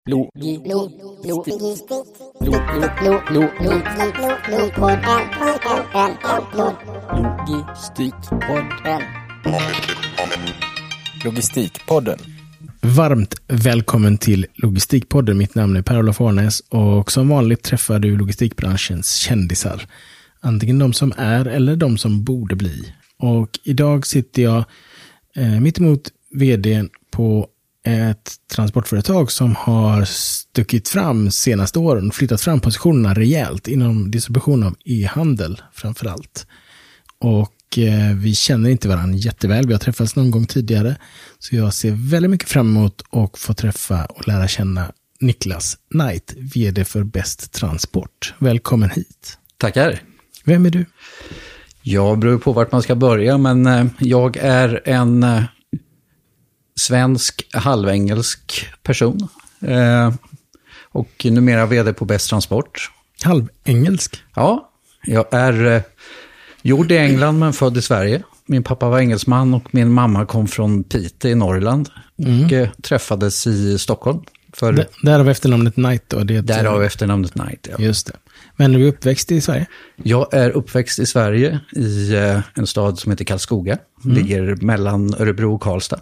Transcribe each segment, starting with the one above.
Logistikpodden. Varmt välkommen till Logistikpodden. Mitt namn är Per-Olof Arnäs och som vanligt träffar du logistikbranschens kändisar. Antingen de som är eller de som borde bli. Och idag sitter jag mitt emot vdn på ett transportföretag som har stuckit fram senaste åren, flyttat fram positionerna rejält inom distribution av e-handel framförallt. Och vi känner inte varandra jätteväl, vi har träffats någon gång tidigare. Så jag ser väldigt mycket fram emot att få träffa och lära känna Niklas Knight, vd för Best Transport. Välkommen hit. Tackar. Vem är du? Jag beror på vart man ska börja, men jag är en svensk halvengelsk person och numera vd på Best Transport. Halvengelsk? Ja, jag är gjord i England men född i Sverige. Min pappa var engelsman och min mamma kom från Piteå i Norrland och träffades i Stockholm. Därav efternamnet Knight då? Därav efternamnet Knight, ja. Just det. Men är du uppväxt i Sverige? Jag är uppväxt i Sverige i en stad som heter Karlskoga. Ligger mellan Örebro och Karlstad.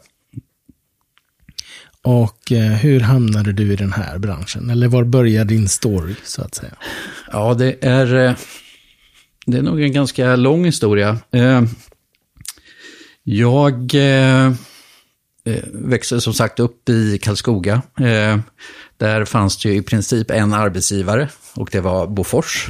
Och hur hamnade du i den här branschen? Eller var började din story, så att säga? Ja, det är nog en ganska lång historia. Jag växte som sagt upp i Karlskoga. Där fanns det ju i princip en arbetsgivare och det var Bofors.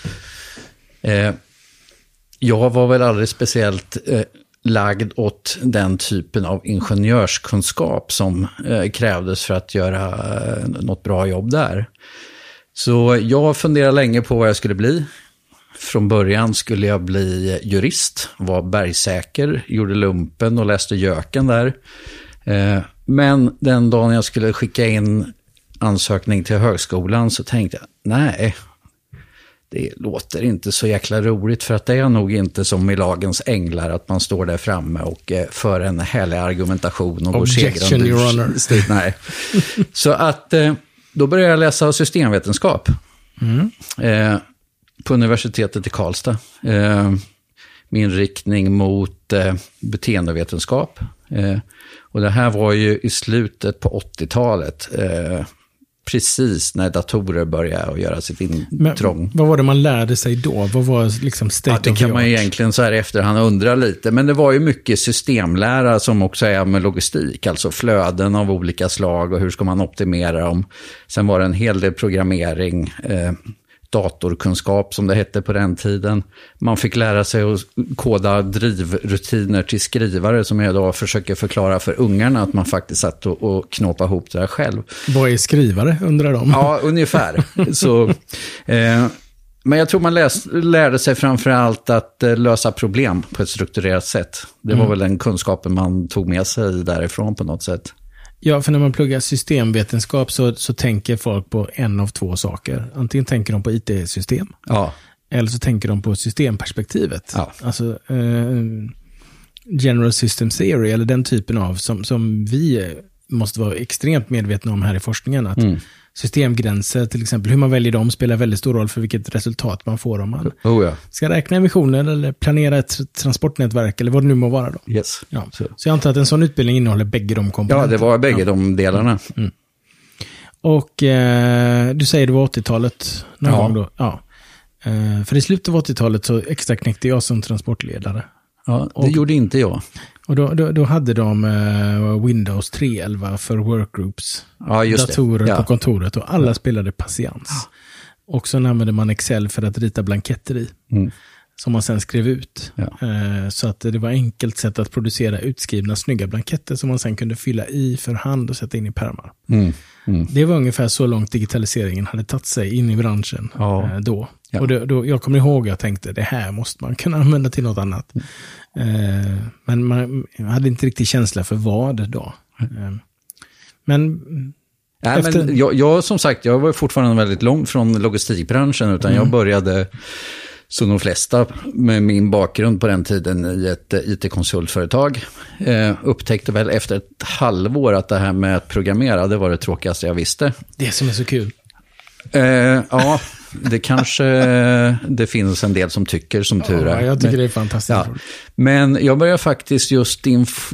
Jag var väl aldrig speciellt lagd åt den typen av ingenjörskunskap som krävdes för att göra något bra jobb där. Så jag funderade länge på vad jag skulle bli. Från början skulle jag bli jurist, var bergsäker, gjorde lumpen och läste göken där. Men den dagen jag skulle skicka in ansökning till högskolan så tänkte jag, nej, det låter inte så jäkla roligt, för att det är nog inte som i Lagens änglar att man står där framme och för en härlig argumentation och går segrande ur. Nej. Så att då började jag läsa systemvetenskap på universitetet i Karlstad. Min riktning mot beteendevetenskap. Och det här var ju i slutet på 80-talet. Precis när datorer började göra sitt intrång. Vad var det man lärde sig då? Vad var liksom state of the art? Det kan man ju egentligen så här efterhand undra lite. Men det var ju mycket systemlära som också är med logistik. Alltså flöden av olika slag och hur ska man optimera dem. Sen var det en hel del programmering, datorkunskap som det hette på den tiden. Man fick lära sig att koda drivrutiner till skrivare som jag då försöker förklara för ungarna att man faktiskt satt och knåpa ihop det här själv. Vad är skrivare, undrar de? Ja, ungefär. Så, men jag tror man lärde sig framförallt att lösa problem på ett strukturerat sätt. Det var väl den kunskapen man tog med sig därifrån på något sätt. Ja, för när man pluggar systemvetenskap så tänker folk på en av två saker. Antingen tänker de på IT-system. Ja. Eller så tänker de på systemperspektivet. Ja. Alltså General System Theory, eller den typen av som vi måste vara extremt medvetna om här i forskningen. Att systemgränser, till exempel, hur man väljer dem spelar väldigt stor roll för vilket resultat man får om man ska räkna emissioner eller planera ett transportnätverk eller vad det nu må vara då. Yes. Ja. Så jag antar att en sån utbildning innehåller bägge de komponenterna. Ja, det var bägge de delarna. Och du säger det var 80-talet någon gång då. Ja. För i slutet av 80-talet så extra knäckte jag som transportledare. Ja, det gjorde inte jag. Och då hade de Windows 3.11 för workgroups, datorer på kontoret, och alla spelade patiens. Och så använde man Excel för att rita blanketter i, som man sen skrev ut. Så att det var enkelt sätt att producera utskrivna snygga blanketter som man sen kunde fylla i för hand och sätta in i pärmar. Det var ungefär så långt digitaliseringen hade tagit sig in i branschen då. Ja. Och då, jag kommer ihåg, jag tänkte, det här måste man kunna använda till något annat. Men man hade inte riktigt känsla för vad då. Men jag som sagt, jag var fortfarande väldigt långt från logistikbranschen, utan jag började Så de flesta med min bakgrund på den tiden i ett IT-konsultföretag upptäckte väl efter ett halvår att det här med att programmera, det var det tråkigaste jag visste. Det som är så kul. Ja, det kanske det finns en del som tycker, som tur är. Ja, jag tycker det är fantastiskt. Ja. Men jag började faktiskt just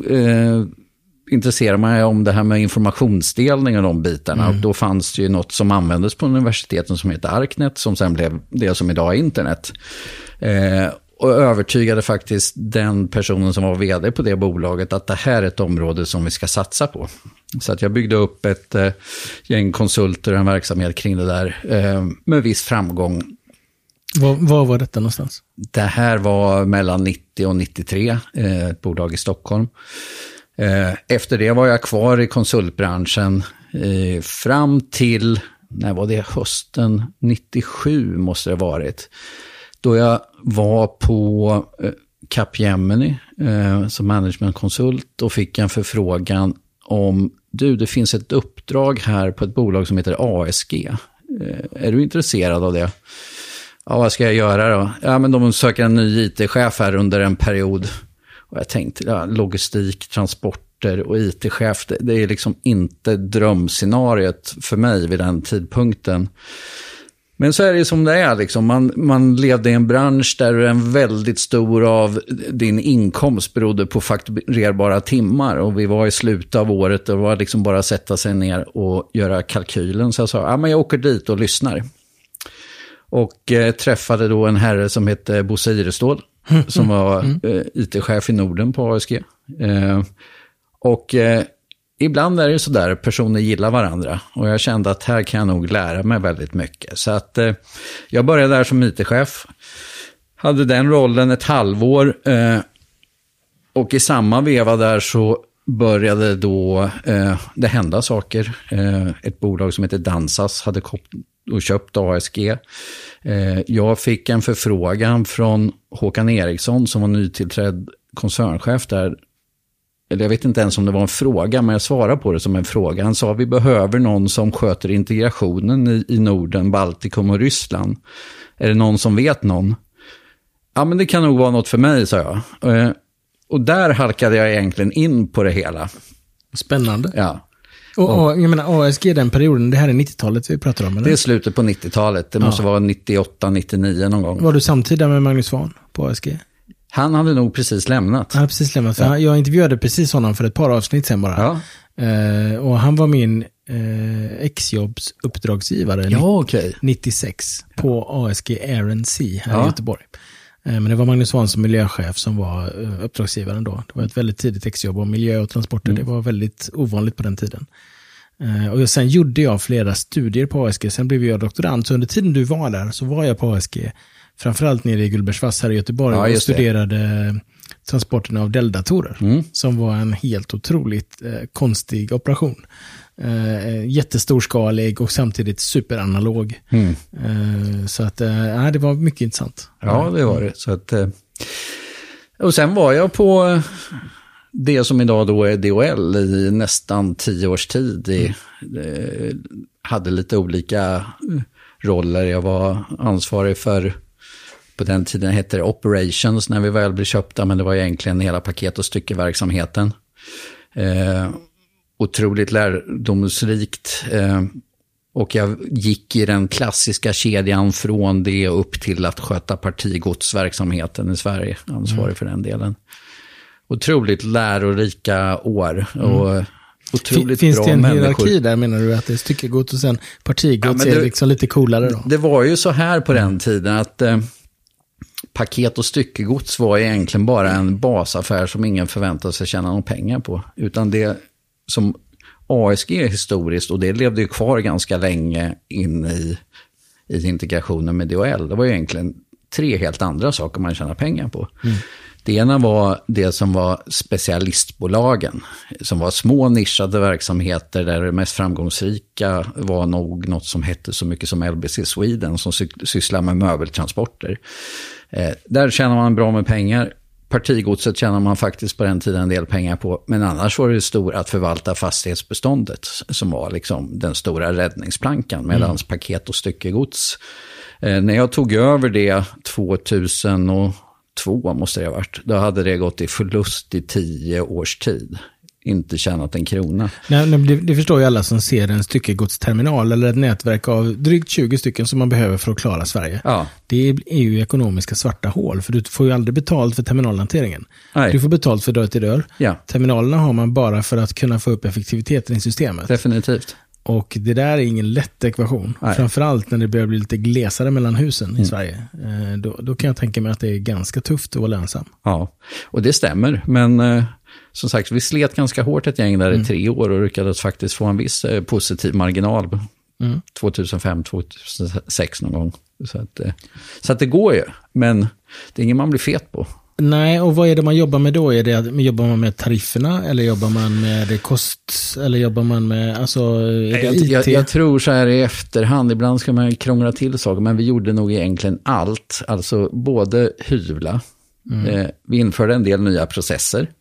intressera mig om det här med informationsdelning och de bitarna. Och då fanns det ju något som användes på universiteten som heter ArkNet, som sen blev det som idag är internet. Och övertygade faktiskt den personen som var vd på det bolaget att det här är ett område som vi ska satsa på. Så att jag byggde upp ett gäng konsulter och en verksamhet kring det där med viss framgång. Var var detta någonstans? Det här var mellan 90 och 93, ett bolag i Stockholm. Efter det var jag kvar i konsultbranschen fram till, när var det, hösten 97 måste det ha varit. Då jag var på Capgemini som managementkonsult och fick en förfrågan om, det finns ett uppdrag här på ett bolag som heter ASG. Är du intresserad av det? Ja, vad ska jag göra då? Ja, men de söker en ny IT-chef här under en period. Och jag tänkte, logistik, transporter och IT-chef, det är liksom inte drömscenariet för mig vid den tidpunkten. Men så är det som det är. Liksom. Man levde i en bransch där en väldigt stor av din inkomst berodde på fakturerbara timmar. Och vi var i slutet av året och det var liksom bara att sätta sig ner och göra kalkylen. Så jag sa, men jag åker dit och lyssnar. Och träffade då en herre som hette Bosse Irestål. Som var IT-chef i Norden på ASG. Och ibland är det så där, personer gillar varandra. Och jag kände att här kan jag nog lära mig väldigt mycket. Så att jag började där som IT-chef. Hade den rollen ett halvår. Och i samma veva där så började då det hända saker. Ett bolag som heter Dansas hade köpt ASG. Jag fick en förfrågan från Håkan Eriksson som var nytillträdd koncernchef där. Eller jag vet inte ens om det var en fråga, men jag svarade på det som en fråga. Han sa, vi behöver någon som sköter integrationen i Norden, Baltikum och Ryssland. Är det någon som vet någon? Ja, men det kan nog vara något för mig, sa jag. Och där halkade jag egentligen in på det hela. Spännande. Ja. Och jag menar, ASG den perioden, det här är 90-talet vi pratar om, eller? Det är slutet på 90-talet. Det måste vara 98, 99 någon gång. Var du samtida med Magnus Svahn på ASG? Han hade nog precis lämnat. Han hade precis lämnat. För jag intervjuade precis honom för ett par avsnitt sen bara. Ja. Och han var min exjobbs uppdragsgivare 96 på ASG R&C här i Göteborg. Men det var Magnus Svahn som miljöchef som var uppdragsgivaren då. Det var ett väldigt tidigt exjobb och miljö och transporter. Det var väldigt ovanligt på den tiden. Och sen gjorde jag flera studier på ASG. Sen blev jag doktorand. Så under tiden du var där så var jag på ASG. Framförallt nere i Gullbergsvass här i Göteborg och studerade transporterna av Dell-datorer. Som var en helt otroligt konstig operation. Jättestorskalig och samtidigt superanalog. Så att det var mycket intressant. Ja, det var det. Så att, och sen var jag på det som idag då är DHL i nästan 10 års tid. Hade lite olika roller. Jag var ansvarig för, på den tiden hette det Operations när vi väl blev köpta, men det var egentligen hela paket- och styckeverksamheten. Otroligt lärdomsrikt. Och jag gick i den klassiska kedjan från det upp till att sköta partigodsverksamheten i Sverige. Ansvarig för den delen. Otroligt lärorika år och otroligt finns bra det en människor. Hierarki där, menar du, att det är styckegods och sen partigods är liksom lite coolare då? Det var ju så här på den tiden att paket- och styckegods var egentligen bara en basaffär som ingen förväntade sig tjäna någon pengar på. Utan det som ASG är historiskt, och det levde ju kvar ganska länge in i integrationen med DHL. Det var ju egentligen 3 helt andra saker man tjänar pengar på. Det ena var det som var specialistbolagen, som var små nischade verksamheter där det mest framgångsrika var nog något som hette så mycket som LBC Sweden som sysslar med möbeltransporter. Där tjänar man bra med pengar. Partigodset tjänar man faktiskt på den tiden en del pengar på. Men annars var det att förvalta fastighetsbeståndet som var liksom den stora räddningsplankan. Medan paket- och styckegods. När jag tog över det 2002 måste det ha varit. Då hade det gått i förlust i 10 års tid. Inte tjänat en krona. Nej, det förstår ju alla som ser en styckegodsterminal eller ett nätverk av drygt 20 stycken som man behöver för att klara Sverige. Ja. Det är ju ekonomiska svarta hål, för du får ju aldrig betalt för terminalhanteringen. Nej. Du får betalt för dörr till dörr. Ja. Terminalerna har man bara för att kunna få upp effektiviteten i systemet. Definitivt. Och det där är ingen lätt ekvation. Nej. Framförallt när det börjar bli lite glesare mellan husen i Sverige. Då kan jag tänka mig att det är ganska tufft att vara lönsam. Ja, och det stämmer. Men som sagt, vi slet ganska hårt ett gäng där i 3 år och lyckades faktiskt få en viss positiv marginal. 2005-2006 någon gång. Så att det går ju, men det är ingen man blir fet på. Nej, och vad är det man jobbar med då? Jobbar man med tarifferna eller jobbar man med kost eller jobbar man med IT? Jag tror så här i efterhand, ibland ska man krångla till saker, men vi gjorde nog egentligen allt. Alltså både hyvla, vi införde en del nya processer.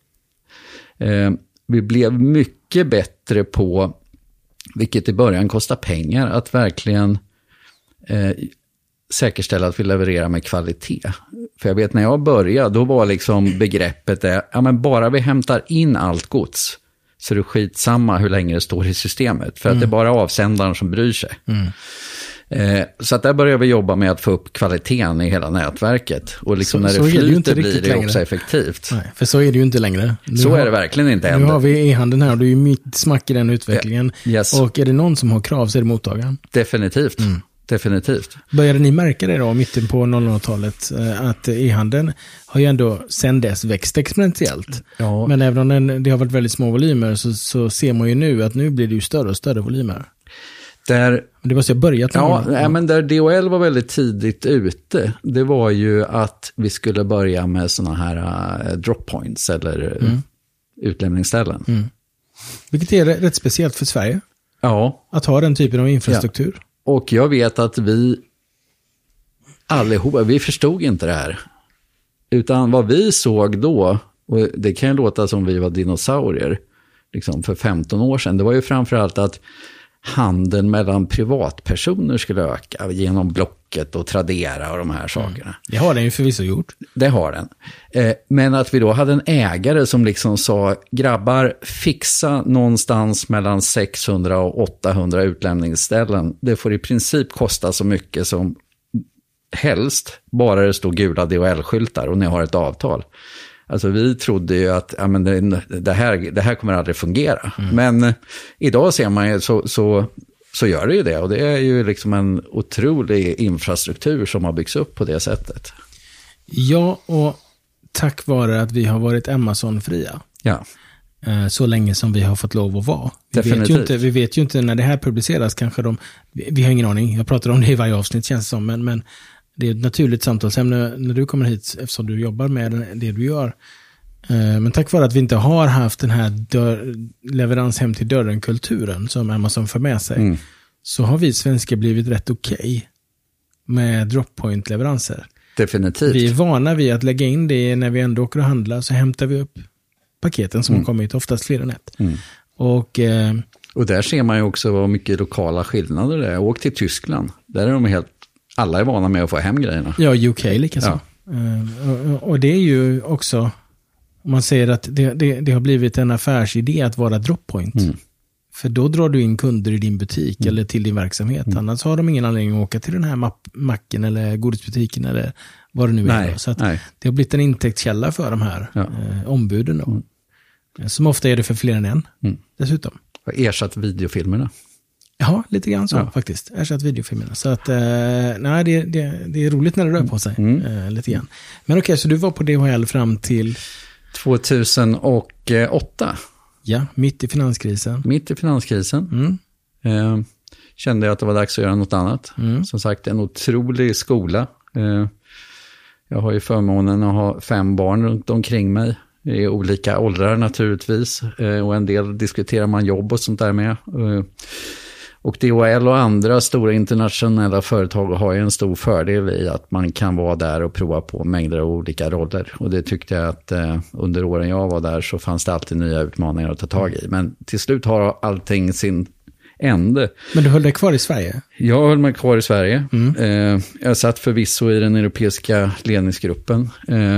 Vi blev mycket bättre på, vilket i början kostar pengar, att verkligen säkerställa att vi levererar med kvalitet. För jag vet när jag började, då var liksom begreppet men bara vi hämtar in allt gods så är det skitsamma hur länge det står i systemet. För att det är bara avsändaren som bryr sig. Så att där börjar vi jobba med att få upp kvaliteten i hela nätverket. Och liksom när det flyter blir det också effektivt. Nej, för så är det ju inte längre. Så är det verkligen inte än. Nu har vi e-handeln här och du är ju mitt smack i den utvecklingen. Yes. Och är det någon som har krav så är det mottagaren. Definitivt. Definitivt. Började ni märka det då, mitten på 00-talet, att e-handeln har ju ändå sedan dess växt exponentiellt. Ja. Men även om det har varit väldigt små volymer så ser man ju nu att nu blir det ju större och större volymer. Det var så jag börjat med. Men där DHL var väldigt tidigt ute, det var ju att vi skulle börja med såna här drop points eller utlämningsställen. Vilket är rätt speciellt för Sverige. Ja. Att ha den typen av infrastruktur. Ja. Och jag vet att vi allihopa, vi förstod inte det här. Utan vad vi såg då, och det kan ju låta som vi var dinosaurier liksom för 15 år sedan, det var ju framförallt att handeln mellan privatpersoner skulle öka genom Blocket och Tradera och de här sakerna. Det har den ju förvisso gjort. Det har den. Men att vi då hade en ägare som liksom sa, grabbar, fixa någonstans mellan 600 och 800 utlämningsställen. Det får i princip kosta så mycket som helst, bara det står gula DHL-skyltar och ni har ett avtal. Alltså vi trodde ju att det här kommer aldrig fungera. Men idag ser man ju så gör det ju det. Och det är ju liksom en otrolig infrastruktur som har byggts upp på det sättet. Ja, och tack vare att vi har varit Amazon-fria. Ja. Så länge som vi har fått lov att vara. Vi vet ju inte när det här publiceras, kanske vi har ingen aning. Jag pratar om det i varje avsnitt känns det som, men det är ett naturligt samtalsämne när du kommer hit eftersom du jobbar med det du gör. Men tack vare att vi inte har haft den här leverans hem till dörren-kulturen som Amazon för med sig, så har vi svenskar blivit rätt okej med droppoint-leveranser. Definitivt. Vi är vana vid att lägga in det när vi ändå åker och handlar, så hämtar vi upp paketen som har kommit, oftast fler än ett. Och där ser man ju också vad mycket lokala skillnader det är. Åk till Tyskland, där är alla är vana med att få hem grejerna. Ja, UK likaså. Ja. Och det är ju också, om man säger att det har blivit en affärsidé att vara droppoint. För då drar du in kunder i din butik eller till din verksamhet. Annars har de ingen anledning att åka till den här macken eller godisbutiken eller vad det nu är. Så att det har blivit en intäktskälla för de här ombuden då. Som ofta är det för fler än en dessutom. Och ersatt videofilmerna. Ja, lite grann så faktiskt. Ersatt videofilmerna. Så att, nej, det är roligt när det rör på sig. Lite grann. Men okej, så du var på DHL fram till 2008. Ja, mitt i finanskrisen. Mitt i finanskrisen. Kände jag att det var dags att göra något annat. Som sagt, en otrolig skola. Jag har ju förmånen att ha 5 barn runt omkring mig. I olika åldrar naturligtvis. Och en del diskuterar man jobb och sånt där med. Och DHL och andra stora internationella företag har ju en stor fördel i att man kan vara där och prova på mängder av olika roller. Och det tyckte jag att under åren jag var där så fanns det alltid nya utmaningar att ta tag i. Men till slut har allting sin ände. Men du höll dig kvar i Sverige? Jag höll mig kvar i Sverige. Jag satt förvisso i den europeiska ledningsgruppen.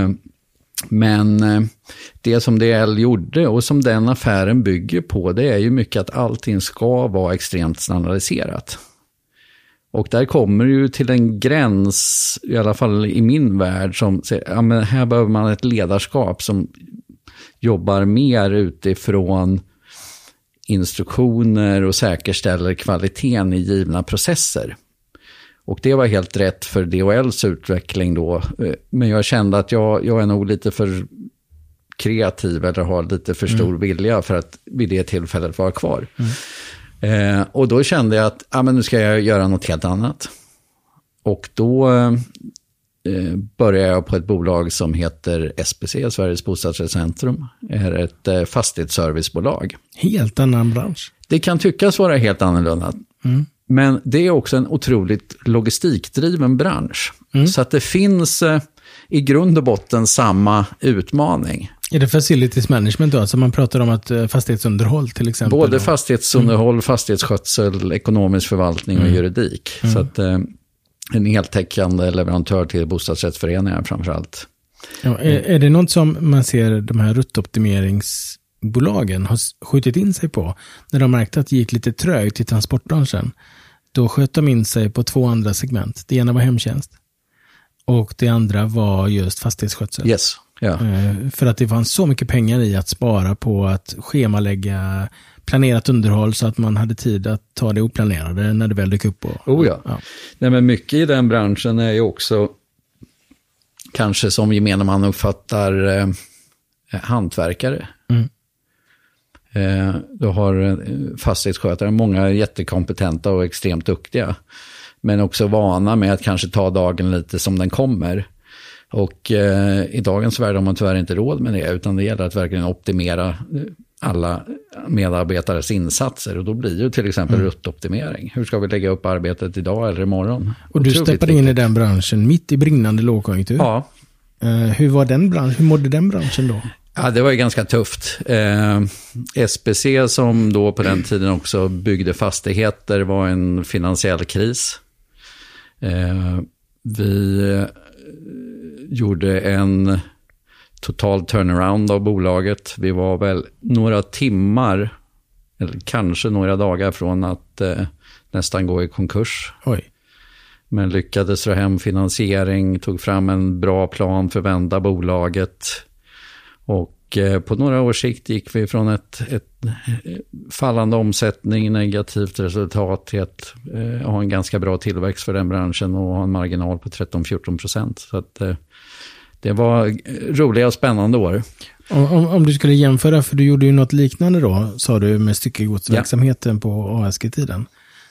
Men det som DHL gjorde och som den affären bygger på, det är ju mycket att allting ska vara extremt standardiserat. Och där kommer ju till en gräns, i alla fall i min värld, som säger, ja, men här behöver man ett ledarskap som jobbar mer utifrån instruktioner och säkerställer kvaliteten i givna processer. Och det var helt rätt för DHLs utveckling då. Men jag kände att jag är nog lite för kreativ eller har lite för stor vilja för att vid det tillfället vara kvar. Och då kände jag att men nu ska jag göra något helt annat. Och då började jag på ett bolag som heter SBC, Sveriges Bostadsrättscentrum. Det är ett fastighetsservicebolag. Helt annan bransch. Det kan tyckas vara helt annorlunda. Men det är också en otroligt logistikdriven bransch. Så att det finns i grund och botten samma utmaning. Är det facilities management då? Alltså man pratar om att fastighetsunderhåll till exempel? Både fastighetsunderhåll, fastighetsskötsel, ekonomisk förvaltning och juridik. Så att en heltäckande leverantör till bostadsrättsföreningar framförallt. Ja, är det något som man ser de här ruttoptimeringsbolagen har skjutit in sig på? När de märkte att det gick lite trögt i transportbranschen, då sköt de in sig på 2 andra segment. Det ena var hemtjänst och det andra var just fastighetsskötsel. Yes. Ja. För att det fanns så mycket pengar i att spara på att schemalägga planerat underhåll så att man hade tid att ta det oplanerade när det väl dök upp. Ja. Nej, men mycket i den branschen är ju också kanske som gemene man uppfattar hantverkare. Du har fastighetsskötare, många jättekompetenta och extremt duktiga. Men också vana med att kanske ta dagen lite som den kommer. Och i dagens värld har man tyvärr inte råd med det, utan det gäller att verkligen optimera alla medarbetares insatser. Och då blir ju till exempel ruttoptimering. Hur ska vi lägga upp arbetet idag eller imorgon? Och du steppade in i den branschen mitt i brinnande lågkonjunktur. Ja. Hur mådde den branschen då? Ja, det var ju ganska tufft. SBC som då på den tiden också byggde fastigheter var en finansiell kris. Vi gjorde en total turnaround av bolaget. Vi var väl några timmar eller kanske några dagar från att nästan gå i konkurs. Oj. Men lyckades dra hem finansiering, tog fram en bra plan för att vända bolaget. Och på några års sikt gick vi från ett fallande omsättning, negativt resultat till att ha en ganska bra tillväxt för den branschen och ha en marginal på 13-14%. Så att det var roliga och spännande år. Om du skulle jämföra, för du gjorde ju något liknande då, sa du, med styckegodsverksamheten på ASG-tiden.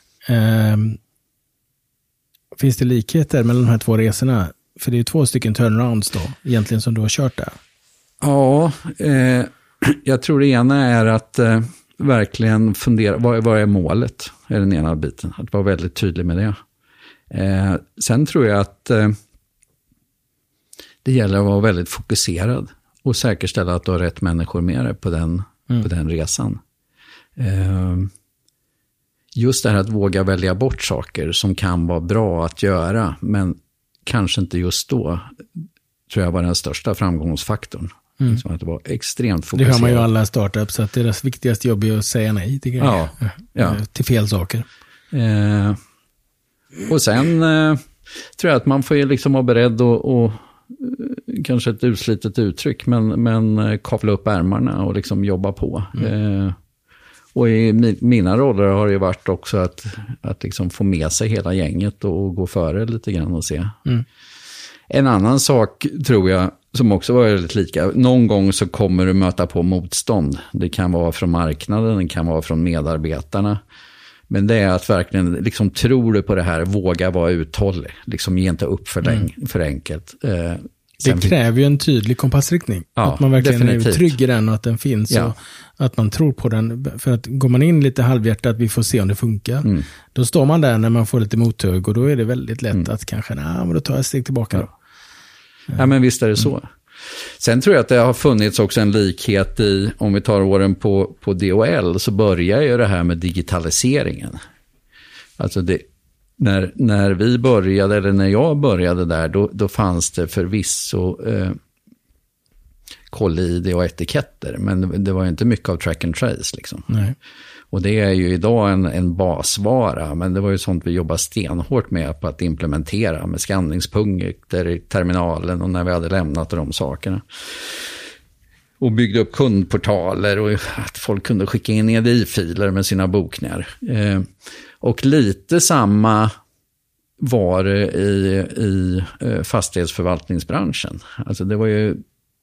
Finns det likheter mellan de här 2 resorna? För det är ju 2 stycken turnarounds då, egentligen, som du har kört där. Ja, jag tror det ena är att verkligen fundera, vad är målet? Är den ena biten. Att vara väldigt tydlig med det. Sen tror jag att det gäller att vara väldigt fokuserad och säkerställa att du har rätt människor med dig på den resan. Just det här att våga välja bort saker som kan vara bra att göra, men kanske inte just då, tror jag var den största framgångsfaktorn. Som att det var extremt fokuserat. Det har man ju alla startups, så att deras viktigaste jobb är att säga nej till grejer. Till fel saker. Och sen tror jag att man får ju liksom vara beredd och kanske ett utslitet uttryck, men kavla upp ärmarna och liksom jobba på. Och i mina roller har det ju varit också att liksom få med sig hela gänget och gå före lite grann och se. En annan sak tror jag som också var väldigt lika. Någon gång så kommer du möta på motstånd. Det kan vara från marknaden, det kan vara från medarbetarna. Men det är att verkligen liksom, tror du på det här, våga vara uthållig. Liksom ge inte upp för enkelt. Det kräver ju en tydlig kompassriktning. Ja, att man verkligen definitivt. är trygg i den och att den finns. Ja. Och att man tror på den. För att går man in lite halvhjärtat, vi får se om det funkar. Då står man där när man får lite mothugg och då är det väldigt lätt att kanske, men då tar jag ett steg tillbaka då. Ja, men visst är det så. Sen tror jag att det har funnits också en likhet i, om vi tar åren på DHL, så börjar ju det här med digitaliseringen. Alltså när vi började, eller när jag började där, då fanns det förvisso koll-id och etiketter, men det var inte mycket av track and trace liksom. Nej. Och det är ju idag en basvara, men det var ju sånt vi jobbade stenhårt med på att implementera med skanningspunkter i terminalen och när vi hade lämnat de sakerna. Och byggde upp kundportaler och att folk kunde skicka in EDI-filer med sina bokningar. Och lite samma var det i fastighetsförvaltningsbranschen. Alltså det var ju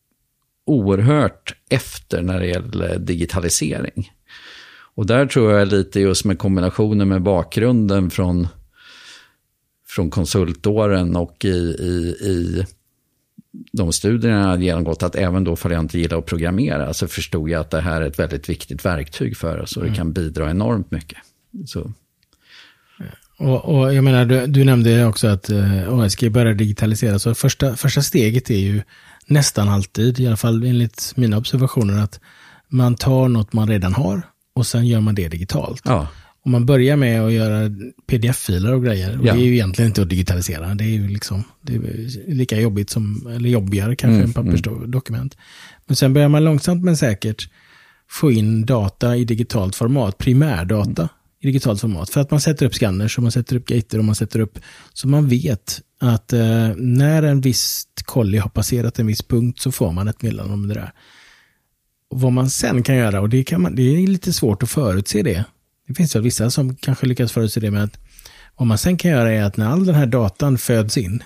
oerhört efter när det gäller digitalisering. Och där tror jag lite just med kombinationen med bakgrunden från konsultåren och i de studierna jag hade genomgått, att även då för jag inte gillar att programmera så förstod jag att det här är ett väldigt viktigt verktyg för oss och det kan bidra enormt mycket. Så. Och jag menar, du nämnde också att ASG börjar digitalisera, så första steget är ju nästan alltid, i alla fall enligt mina observationer, att man tar något man redan har och sen gör man det digitalt. Ja. Och man börjar med att göra pdf-filer och grejer. Och det är ju egentligen inte att digitalisera. Det är ju liksom, det är lika jobbigt som, eller jobbigare kanske än pappersdokument. Men sen börjar man långsamt men säkert få in data i digitalt format, primärdata i digitalt format. För att man sätter upp scanners och man sätter upp gater och man sätter upp, så man vet att när en viss kolli har passerat en viss punkt så får man ett meddelande om det där. Och vad man sen kan göra, och det är lite svårt att förutse det. Det finns ju vissa som kanske lyckas förutse det, med att vad man sen kan göra är att när all den här datan föds in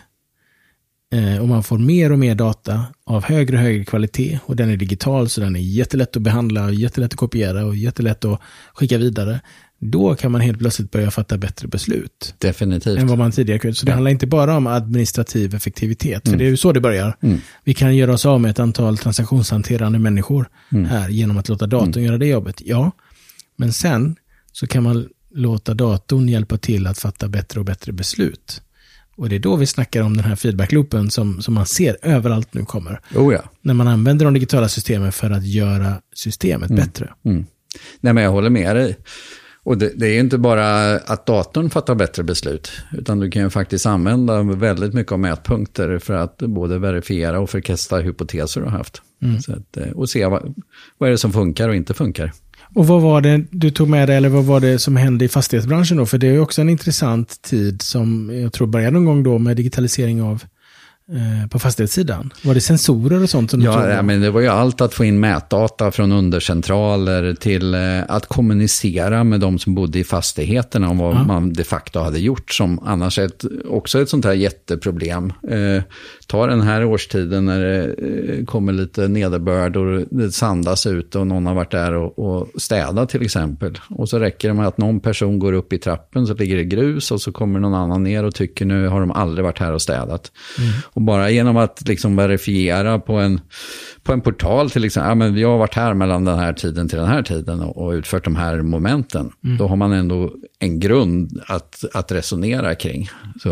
och man får mer och mer data av högre och högre kvalitet och den är digital, så den är jättelätt att behandla, jättelätt att kopiera och jättelätt att skicka vidare, då kan man helt plötsligt börja fatta bättre beslut. Definitivt. Än vad man tidigare kunde. Så det handlar inte bara om administrativ effektivitet, för det är ju så det börjar. Vi kan göra oss av med ett antal transaktionshanterande människor här genom att låta datorn göra det jobbet. Ja, men sen så kan man låta datorn hjälpa till att fatta bättre och bättre beslut. Och det är då vi snackar om den här feedbackloopen som man ser överallt nu kommer. Oh ja. När man använder de digitala systemen för att göra systemet bättre. Nej, men jag håller med dig. Och det är inte bara att datorn fattar bättre beslut, utan du kan ju faktiskt använda väldigt mycket av mätpunkter för att både verifiera och förkasta hypoteser du har haft. Så att, och se vad är det som funkar och inte funkar. Och vad var det du tog med dig, eller vad var det som hände i fastighetsbranschen då? För det är ju också en intressant tid som jag tror började någon gång då med digitalisering av på fastighetssidan. Var det sensorer och sånt? Som ja, men det var ju allt att få in mätdata från undercentraler till att kommunicera med de som bodde i fastigheterna om vad man de facto hade gjort, som annars är också ett sånt här jätteproblem. Ta den här årstiden när det kommer lite nederbörd och det sandas ut och någon har varit där och städat till exempel. Och så räcker det med att någon person går upp i trappen, så ligger det grus och så kommer någon annan ner och tycker nu har de aldrig varit här och städat. Och bara genom att liksom verifiera på en portal till exempel, ja, men vi har varit här mellan den här tiden till den här tiden och utfört de här momenten. Då har man ändå en grund att resonera kring.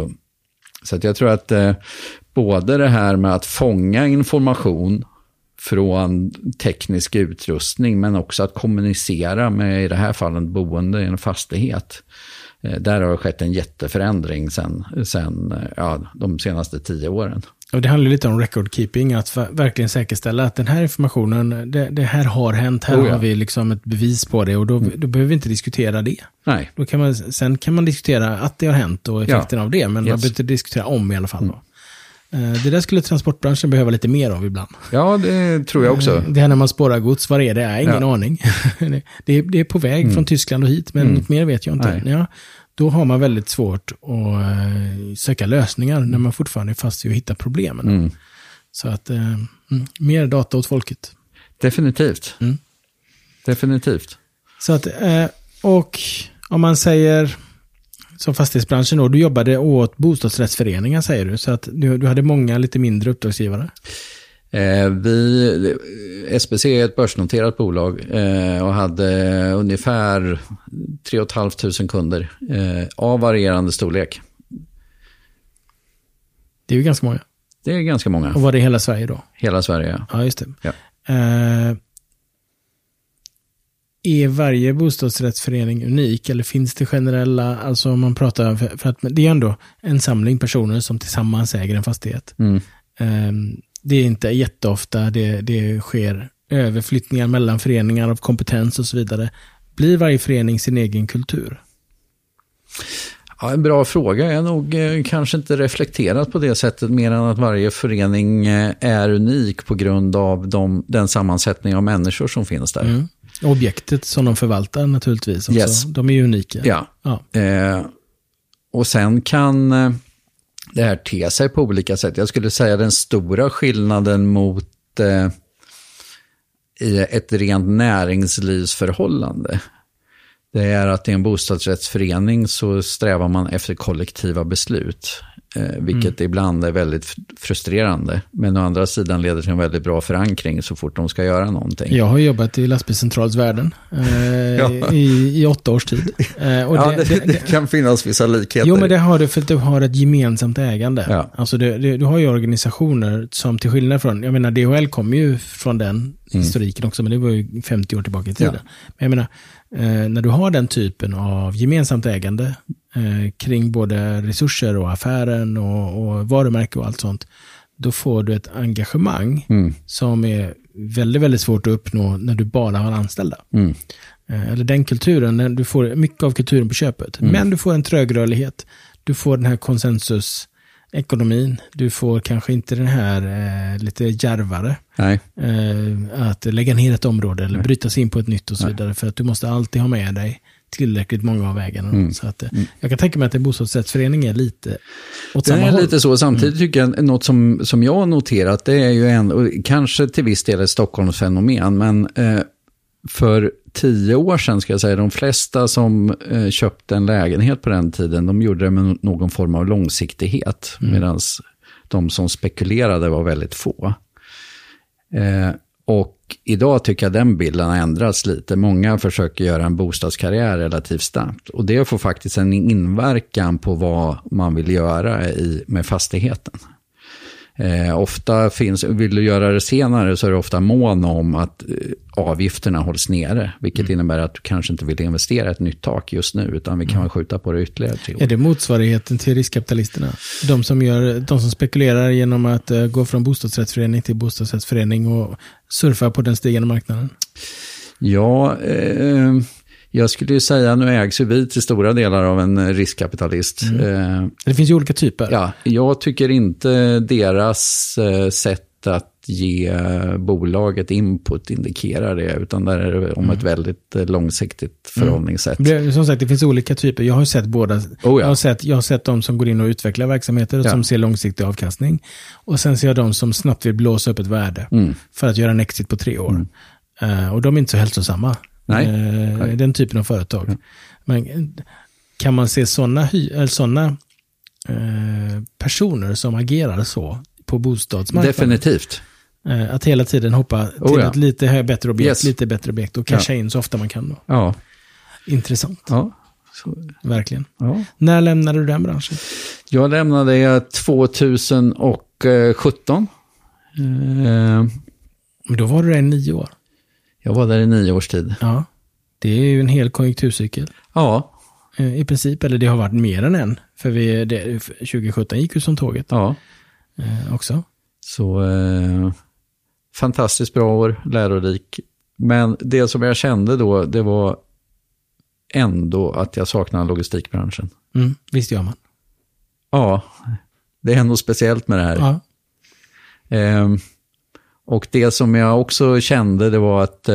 Så att jag tror att både det här med att fånga information från teknisk utrustning, men också att kommunicera med, i det här fallet, boende i en fastighet. Där har det skett en jätteförändring sen de senaste 10 åren. Och det handlar lite om record keeping, att verkligen säkerställa att den här informationen, det här har hänt, här har vi liksom ett bevis på det, och då behöver vi inte diskutera det. Nej. Sen kan man diskutera att det har hänt och effekten av det, men man behöver inte diskutera om i alla fall då. Det där skulle transportbranschen behöva lite mer av ibland. Ja, det tror jag också. Det här när man spårar gods, vad är det? Jag har ingen aning. Det är på väg från Tyskland och hit, men något mer vet jag inte. Ja, då har man väldigt svårt att söka lösningar när man fortfarande är fast i att hitta problemen. Så att mer data åt folket. Definitivt. Definitivt. Så att, och om man säger som fastighetsbranschen då, du jobbade åt bostadsrättsföreningar säger du, så att du hade många lite mindre uppdragsgivare? SBC är ett börsnoterat bolag och hade ungefär 3 500 kunder av varierande storlek. Det är ju ganska många. Det är ganska många. Och var det hela Sverige då? Hela Sverige, ja. Ja, just det. Ja. Är varje bostadsrättsförening unik eller finns det generella, alltså om man pratar, för att det är ändå en samling personer som tillsammans äger en fastighet. Det är inte jätteofta det sker överflyttningar mellan föreningar av kompetens och så vidare. Blir varje förening sin egen kultur? Ja, en bra fråga. Jag har nog kanske inte reflekterat på det sättet mer än att varje förening är unik på grund av den sammansättning av människor som finns där. Objektet som de förvaltar naturligtvis också. Yes. De är ju unika. Ja. Och sen kan det här te sig på olika sätt. Jag skulle säga den stora skillnaden mot i ett rent näringslivsförhållande. Det är att i en bostadsrättsförening så strävar man efter kollektiva beslut. Vilket ibland är väldigt frustrerande. Men å andra sidan leder till en väldigt bra förankring så fort de ska göra någonting. Jag har jobbat i lastbilscentralsvärlden i 8 års tid. Och det kan finnas vissa likheter. Jo, men det har du för att du har ett gemensamt ägande. Ja. Alltså du har ju organisationer som till skillnad från, jag menar DHL kommer ju från den historiken också, men det var ju 50 år tillbaka i tiden. Ja. Men jag menar, när du har den typen av gemensamt ägande kring både resurser och affären och varumärke och allt sånt, då får du ett engagemang som är väldigt, väldigt svårt att uppnå när du bara har anställda. Eller den kulturen, du får mycket av kulturen på köpet, men du får en trögrörlighet, du får den här konsensusekonomin, du får kanske inte den här lite djärvare. Nej. Att lägga ner ett område eller bryta sig in på ett nytt och så vidare, för att du måste alltid ha med dig tillräckligt många av vägarna. Så att, jag kan tänka mig att en bostadsrättsförening är lite åt samma håll. Det är lite så. Samtidigt tycker jag något som jag har noterat, det är ju kanske till viss del ett Stockholmsfenomen, men för 10 år sedan ska jag säga, de flesta som köpte en lägenhet på den tiden, de gjorde det med någon form av långsiktighet, medan de som spekulerade var väldigt få. Och idag tycker jag den bilden har ändrats lite. Många försöker göra en bostadskarriär relativt snabbt. Och det får faktiskt en inverkan på vad man vill göra med fastigheten. Ofta vill du göra det senare så är det ofta mån om att avgifterna hålls nere. Vilket innebär att du kanske inte vill investera ett nytt tak just nu, utan vi kan skjuta på det ytterligare 3 år. Är det motsvarigheten till riskkapitalisterna? De som spekulerar genom att gå från bostadsrättsförening till bostadsrättsförening och surfa på den stigande marknaden? Ja, jag skulle ju säga, nu ägs ju vi till stora delar av en riskkapitalist. Det finns ju olika typer. Ja, jag tycker inte deras sätt att ge bolaget input indikerar det, utan där är det om ett väldigt långsiktigt förhållningssätt. Som sagt, det finns olika typer. Jag har sett båda. Jag har sett de som går in och utvecklar verksamheter och som ser långsiktig avkastning. Och sen ser jag de som snabbt vill blåsa upp ett värde för att göra en exit på 3 år. Och de är inte så hälsosamma. Nej. Den typen av företag. Men kan man se sådana personer som agerar så på bostadsmarknaden? Definitivt. Att hela tiden hoppa till ett lite bättre objekt, lite bättre objekt och casha in så ofta man kan då. Ja. Intressant. Ja. Verkligen. Ja. När lämnade du den branschen? Jag lämnade 2017. Men då var du där i 9 år. Jag var där i 9 års tid. Ja. Det är ju en hel konjunkturcykel. Ja. I princip, eller det har varit mer än en. För 2017 gick ju som tåget. Ja. Också. Så fantastiskt bra år, lärorik. Men det som jag kände då, det var ändå att jag saknade logistikbranschen. Visst gör man. Ja, det är något speciellt med det här. Ja. Och det som jag också kände, det var att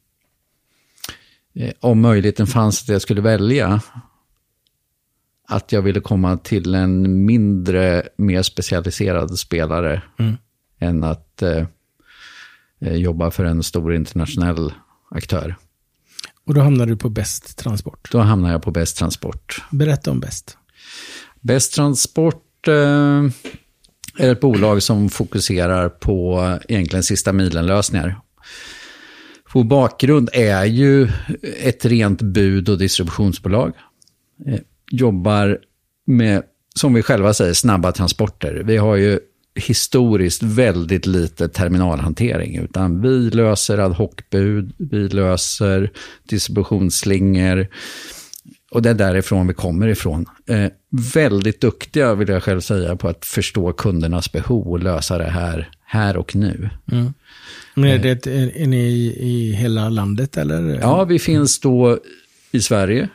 om möjligheten fanns att jag skulle välja, att jag ville komma till en mer specialiserad spelare än att jobba för en stor internationell aktör. Och då hamnar du på Bäst Transport? Då hamnar jag på Bäst Transport. Berätta om Bäst. Bäst Transport är ett bolag som fokuserar på egentligen sista milen-lösningar. Vår bakgrund är ju ett rent bud- och distributionsbolag. Jobbar med, som vi själva säger, snabba transporter. Vi har ju historiskt väldigt lite terminalhantering, utan vi löser ad hoc-bud, vi löser distributionsslingor, och det är därifrån vi kommer ifrån. Väldigt duktiga, vill jag själv säga, på att förstå kundernas behov och lösa det här och nu. Mm. Men är ni i hela landet eller? Ja, vi finns då i Sverige.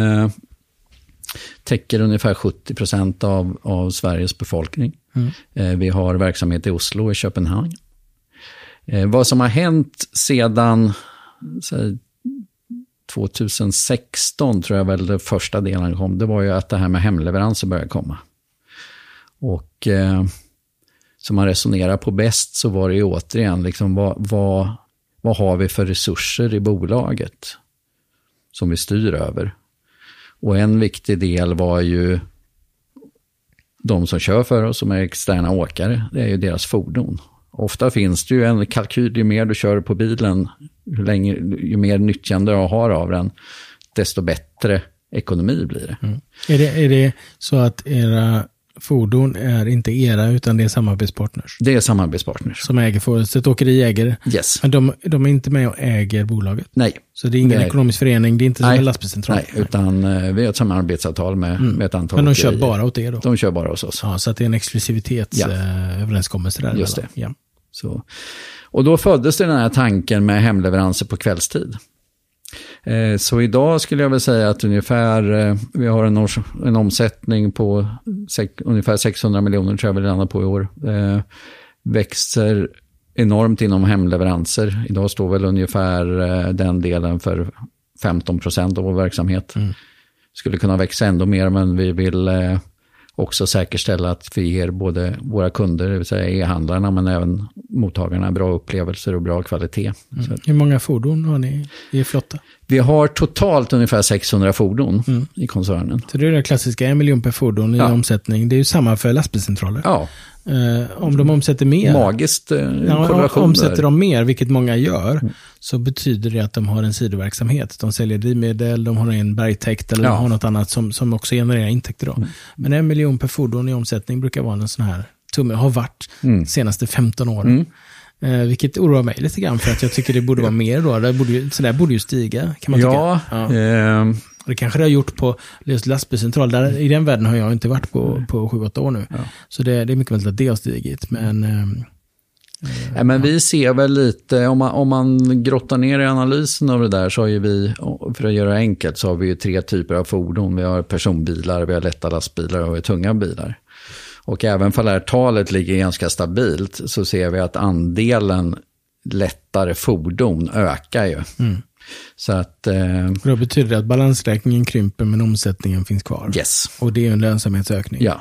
Täcker ungefär 70% av Sveriges befolkning. Vi har verksamhet i Oslo och i Köpenhamn. Vad som har hänt sedan 2016, tror jag väl det första delen kom, det var ju att det här med hemleveranser började komma. Och som man resonerar på Bäst, så var det ju återigen liksom, vad har vi för resurser i bolaget som vi styr över. Och en viktig del var ju de som kör för oss, som är externa åkare, det är ju deras fordon. Ofta finns det ju en kalkyl, ju mer du kör på bilen, ju mer nyttjande du har av den, desto bättre ekonomi blir det. Mm. Är det så att era fordon är inte era, utan det är samarbetspartners? Det är samarbetspartners. Som äger fordonet, så ett åkeri äger? Yes. Men de är inte med och äger bolaget? Nej. Så det är ingen ekonomisk förening, det är inte som en lastbilscentral? Nej, utan vi har ett samarbetsavtal med ett antal. Men de kör bara åt er då? De kör bara hos oss. Ja, så att det är en exklusivitetsöverenskommelse där? Just det. Ja. Så. Och då föddes det den här tanken med hemleveranser på kvällstid. Så idag skulle jag väl säga att ungefär, vi har en omsättning på ungefär 600 miljoner, tror jag vi landar på i år. Växer enormt inom hemleveranser. Idag står väl ungefär den delen för 15% av vår verksamhet. Skulle kunna växa ändå mer, men vi vill också säkerställa att vi ger både våra kunder, det vill säga e-handlarna, men även mottagarna, bra upplevelser och bra kvalitet. Hur många fordon har ni i flotta? Vi har totalt ungefär 600 fordon i koncernen. Så det är det klassiska, 1 miljon per fordon i omsättning. Det är ju samma för lastbilscentraler. Ja. Om de omsätter mer, magiskt korrelation omsätter de mer, vilket många gör, så betyder det att de har en sidoverksamhet. De säljer drivmedel, de har en bergtäkt eller de har något annat som också genererar intäkter då. Men 1 miljon per fordon i omsättning brukar vara en sån här tumme, har varit de senaste 15 åren. Vilket oroar mig lite grann, för att jag tycker det borde vara mer då. Så där borde ju stiga, kan man tycka. Det kanske det har gjort på lastbilscentral. I den världen har jag inte varit på 7-8 år nu. Ja. Så det är mycket möjligt att det har stigit. Men vi ser väl lite, om man grottar ner i analysen av det där, så har ju vi, för att göra det enkelt, så har vi ju 3 typer av fordon. Vi har personbilar, vi har lätta lastbilar och vi har tunga bilar. Och även för det här talet ligger ganska stabilt, så ser vi att andelen lättare fordon ökar ju. Så att, då betyder det att balansräkningen krymper men omsättningen finns kvar. Yes. Och det är en lönsamhetsökning. Ja.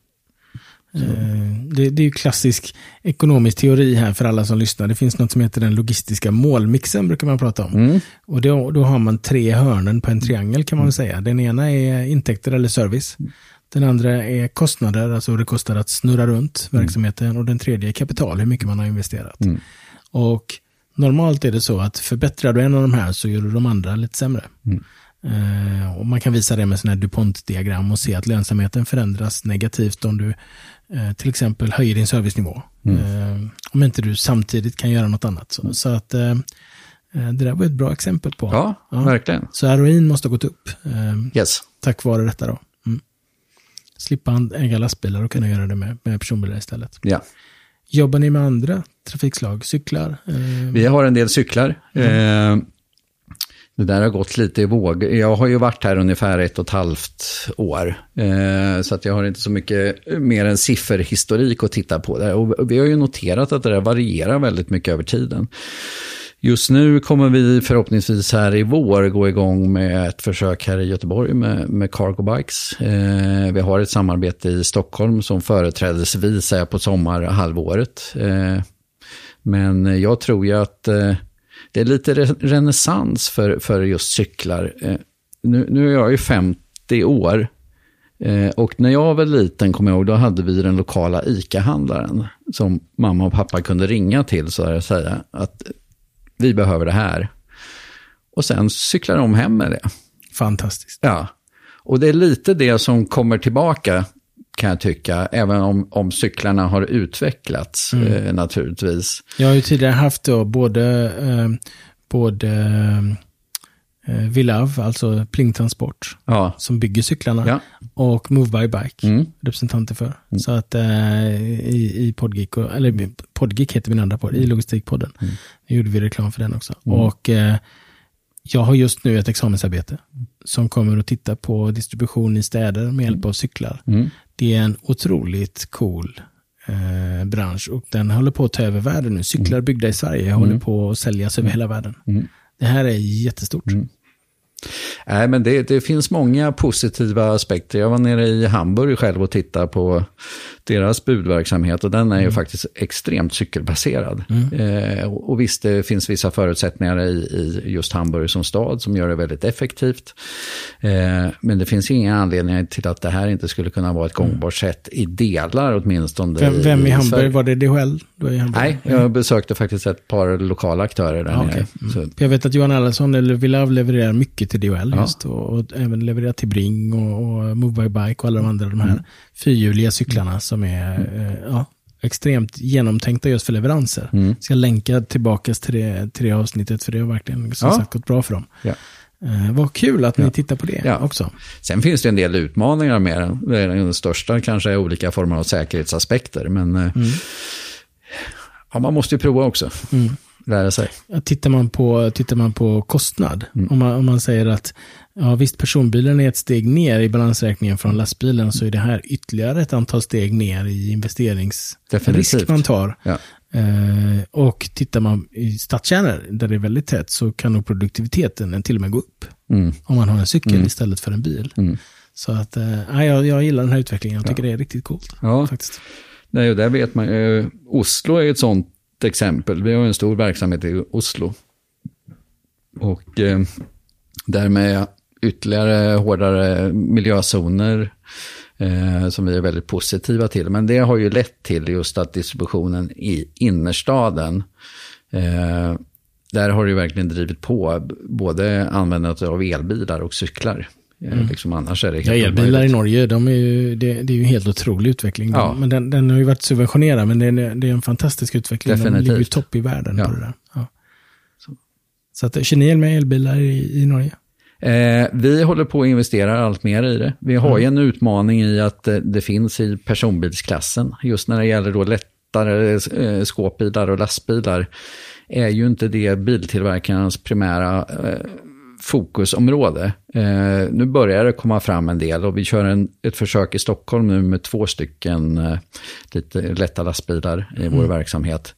Det är ju klassisk ekonomisk teori här för alla som lyssnar. Det finns något som heter den logistiska målmixen, brukar man prata om. Och då har man 3 hörnen på en triangel, kan man väl säga. Den ena är intäkter eller service. Den andra är kostnader, alltså det kostar att snurra runt verksamheten. Och den tredje är kapital, hur mycket man har investerat. Och normalt är det så att förbättrar du en av de här, så gör du de andra lite sämre. Och man kan visa det med sådana här DuPont-diagram och se att lönsamheten förändras negativt om du till exempel höjer din servicenivå. Om inte du samtidigt kan göra något annat. Så att det där var ett bra exempel på. Ja, verkligen. Så ROI:n måste ha gått upp yes. tack vare detta då. Slippa äga lastbilar och kunna göra det med personbilar istället. Ja. Jobbar ni med andra trafikslag? Cyklar? Vi har en del cyklar. Det där har gått lite i våg. Jag har ju varit här ungefär 1,5 år. Så att jag har inte så mycket mer än sifferhistorik att titta på där. Och vi har ju noterat att det där varierar väldigt mycket över tiden. Just nu kommer vi förhoppningsvis här i vår gå igång med ett försök här i Göteborg med Cargo Bikes. Vi har ett samarbete i Stockholm som företrädesvis är på sommarhalvåret. Men jag tror ju att det är lite renässans för just cyklar. Nu är jag ju 50 år. Och när jag var liten, kommer jag ihåg, då hade vi den lokala ICA-handlaren som mamma och pappa kunde ringa till så att säga att vi behöver det här. Och sen cyklar de hem med det. Fantastiskt. Ja, och det är lite det som kommer tillbaka, kan jag tycka, även om cyklarna har utvecklats naturligtvis. Jag har ju tidigare haft då både Villav, alltså Pling Transport, som bygger cyklarna, och Move by Bike, representanter för. Så att i Podgeek, eller Podgeek heter min andra podd, i Logistikpodden, gjorde vi reklam för den också. Och jag har just nu ett examensarbete som kommer att titta på distribution i städer med hjälp av cyklar. Det är en otroligt cool bransch och den håller på att ta över världen nu. Cyklar byggda i Sverige håller på att säljas över hela världen. Det här är jättestort. Nej, men det finns många positiva aspekter. Jag var nere i Hamburg själv och tittade på deras budverksamhet och den är ju faktiskt extremt cykelbaserad. Och visst, det finns vissa förutsättningar i just Hamburg som stad som gör det väldigt effektivt. Men det finns inga anledningar till att det här inte skulle kunna vara ett gångbart sätt i delar åtminstone. Vem i Hamburg? Var det DHL? Nej, jag besökte faktiskt ett par lokala aktörer där nere. Så. Jag vet att Johan Allarsson eller Villav levererar mycket till DHL just och även levererar till Bring och Move by Bike och alla de andra de här fyrhjuliga cyklarna som är extremt genomtänkta just för leveranser. Så jag länkar tillbaka till det avsnittet för det har verkligen som sagt gått bra för dem. Vad kul att ni tittar på det också. Sen finns det en del utmaningar med den. Den största kanske är olika former av säkerhetsaspekter, men man måste ju prova också. Lära sig. Tittar man på kostnad, om man säger att visst, personbilen är ett steg ner i balansräkningen från lastbilen, så är det här ytterligare ett antal steg ner i investeringsrisk man tar. Och tittar man i stadskärnor där det är väldigt tätt, så kan nog produktiviteten till och med gå upp om man har en cykel istället för en bil. Så att jag gillar den här utvecklingen. Jag tycker det är riktigt coolt faktiskt. Nej, och där vet man, Oslo är ett sånt exempel. Vi har en stor verksamhet i Oslo. Och därmed ytterligare hårdare miljözoner som vi är väldigt positiva till. Men det har ju lett till just att distributionen i innerstaden, där har det ju verkligen drivit på både användandet av elbilar och cyklar. Liksom annars är det helt elbilar i Norge, det är ju en helt otrolig utveckling. Men den har ju varit subventionerad, men det är en fantastisk utveckling. Definitivt. De ligger ju topp i världen på det där. Så att kör ni med elbilar i Norge? Vi håller på att investera allt mer i det. Vi har ju en utmaning i att det finns i personbilsklassen. Just när det gäller då lättare skåpbilar och lastbilar är ju inte det biltillverkarens primära fokusområde. Nu börjar det komma fram en del och vi kör ett försök i Stockholm nu med 2 stycken lite lätta lastbilar i vår verksamhet.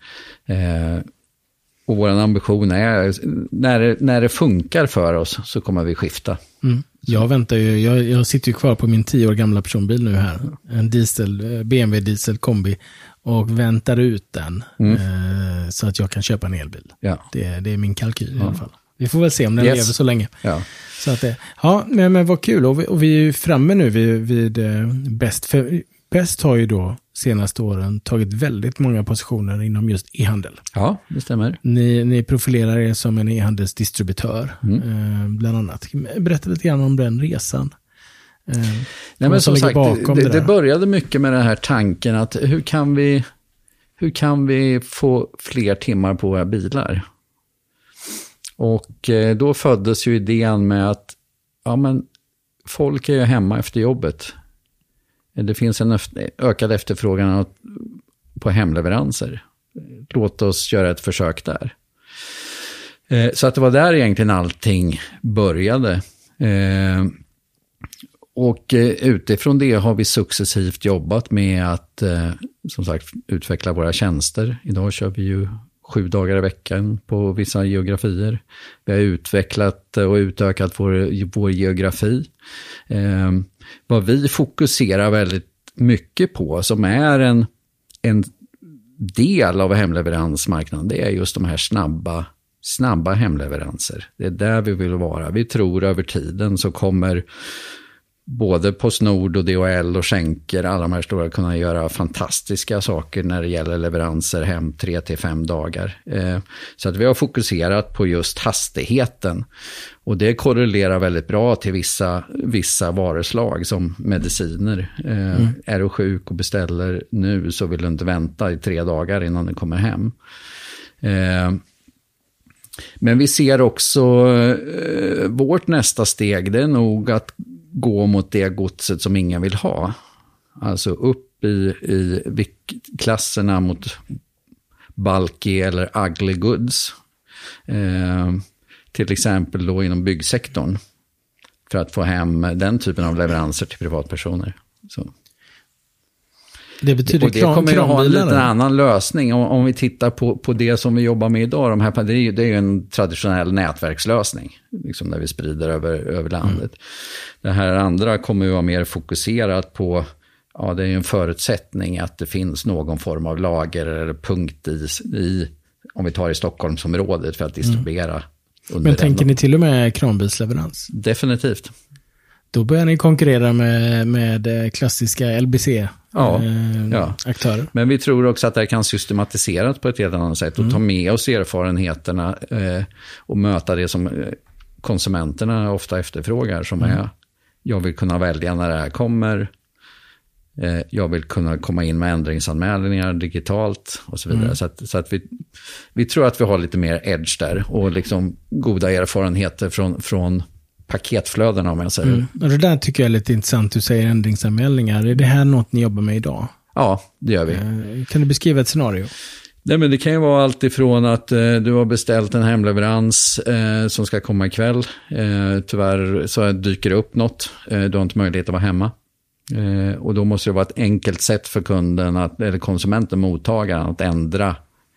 Och vår ambition är, när det funkar för oss så kommer vi skifta. Jag väntar ju, jag sitter ju kvar på min 10 år gamla personbil nu här. En BMW diesel kombi och väntar ut den så att jag kan köpa en elbil. Det är min kalkyl i alla fall. Vi får väl se om den lever så länge. Så att men vad kul. Och vi är ju framme nu vid Best. För Best har ju då senaste åren tagit väldigt många positioner inom just e-handel. Ja, det stämmer. Ni profilerar er som en e-handelsdistributör bland annat. Berätta lite grann om den resan. Nej, men som sagt, det började mycket med den här tanken att hur kan vi få fler timmar på våra bilar? Och då föddes ju idén med att folk är ju hemma efter jobbet. Det finns en ökad efterfrågan på hemleveranser. Låt oss göra ett försök där. Så att det var där egentligen allting började. Och utifrån det har vi successivt jobbat med att som sagt utveckla våra tjänster. Idag kör vi ju 7 dagar i veckan på vissa geografier. Vi har utvecklat och utökat vår geografi. Vad vi fokuserar väldigt mycket på, som är en del av hemleveransmarknaden, det är just de här snabba snabba hemleveranser. Det är där vi vill vara. Vi tror över tiden så kommer både PostNord och DHL och Schenker, alla de här stora, kunna göra fantastiska saker när det gäller leveranser hem 3-5 dagar. Så att vi har fokuserat på just hastigheten. Och det korrelerar väldigt bra till vissa varuslag som mediciner. Är du sjuk och beställer nu så vill du inte vänta i 3 dagar innan du kommer hem. Men vi ser också vårt nästa steg, det är nog att gå mot det godset som ingen vill ha. Alltså upp i viktklasserna mot bulky eller ugly goods. Till exempel då inom byggsektorn. För att få hem den typen av leveranser till privatpersoner. Så. Det betyder och det kommer att ha en liten annan lösning. Om vi tittar på det som vi jobbar med idag. Det är ju en traditionell nätverkslösning. Liksom där vi sprider över landet. Det här andra kommer ju vara mer fokuserat på, ja, det är ju en förutsättning att det finns någon form av lager eller punkt i om vi tar i Stockholmsområdet för att distribuera. Men tänker ni till och med kranbilsleverans? Definitivt. Då börjar ni konkurrera med klassiska LBC-aktörer. Men vi tror också att det kan systematiseras på ett helt annat sätt och ta med oss erfarenheterna och möta det som konsumenterna ofta efterfrågar, som är, jag vill kunna välja när det här kommer, jag vill kunna komma in med ändringsanmälningar digitalt och så vidare. Så att vi tror att vi har lite mer edge där och liksom goda erfarenheter från paketflödena, om jag säger. Och det där tycker jag är lite intressant. Du säger ändringsanmälningar. Är det här något ni jobbar med idag? Ja, det gör vi. Kan du beskriva ett scenario? Nej, men det kan ju vara allt ifrån att du har beställt en hemleverans som ska komma ikväll. Tyvärr så dyker det upp något. Du har inte möjlighet att vara hemma. Och då måste det vara ett enkelt sätt för kunden eller konsumenten, mottagaren, att ändra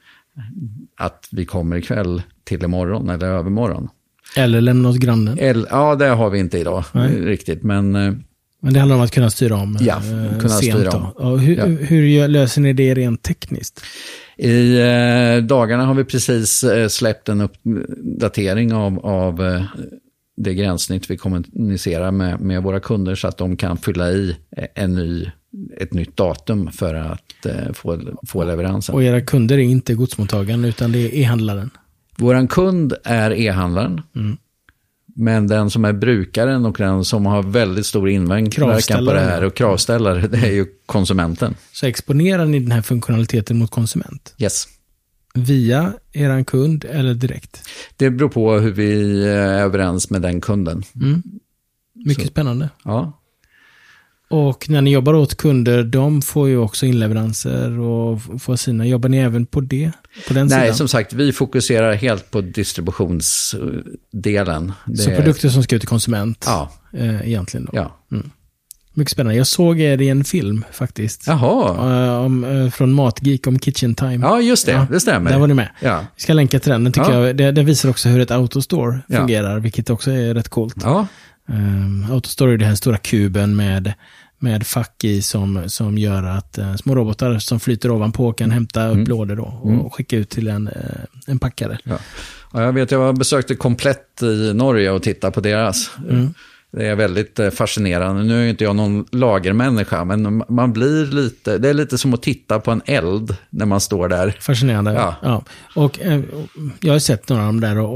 att vi kommer ikväll till imorgon eller övermorgon. Eller lämna åt grannen. Ja, det har vi inte idag riktigt. Men det handlar om att kunna styra om. Ja, kunna styra om. Och hur löser ni det rent tekniskt? I dagarna har vi precis släppt en uppdatering av det gränssnitt vi kommunicerar med våra kunder, så att de kan fylla i ett nytt datum för att få leveransen. Och era kunder är inte godsmottagaren utan det är e-handlaren? Våran kund är e-handlaren. Men den som är brukaren och den som har väldigt stor inverkan på det här och kravställare, det är ju konsumenten. Så exponerar ni den här funktionaliteten mot konsument? Yes. Via eran kund eller direkt? Det beror på hur vi är överens med den kunden. Mycket spännande. Ja. Och när ni jobbar åt kunder, de får ju också inleveranser och får sina. Jobbar ni även på den sidan? Nej, som sagt, vi fokuserar helt på distributionsdelen. Så produkter som ska ut till konsument? Ja. Egentligen då? Ja. Mycket spännande. Jag såg er i en film faktiskt. Jaha. Från Matgeek om Kitchen Time. Ja, just det. Ja, det stämmer. Där var ni med. Ja. Vi ska länka till den. Tycker jag, det visar också hur ett AutoStore fungerar, vilket också är rätt coolt. Ja. AutoStore är den här stora kuben med fack i som gör att små robotar som flyter ovanpå kan hämta upp lådor då och skicka ut till en packare. Ja. Ja, jag besökte Komplett i Norge och tittade på deras. Det är väldigt fascinerande. Nu är inte jag någon lagermänniska, men man blir det är lite som att titta på en eld när man står där. Fascinerande. Ja. Och jag har sett några av dem där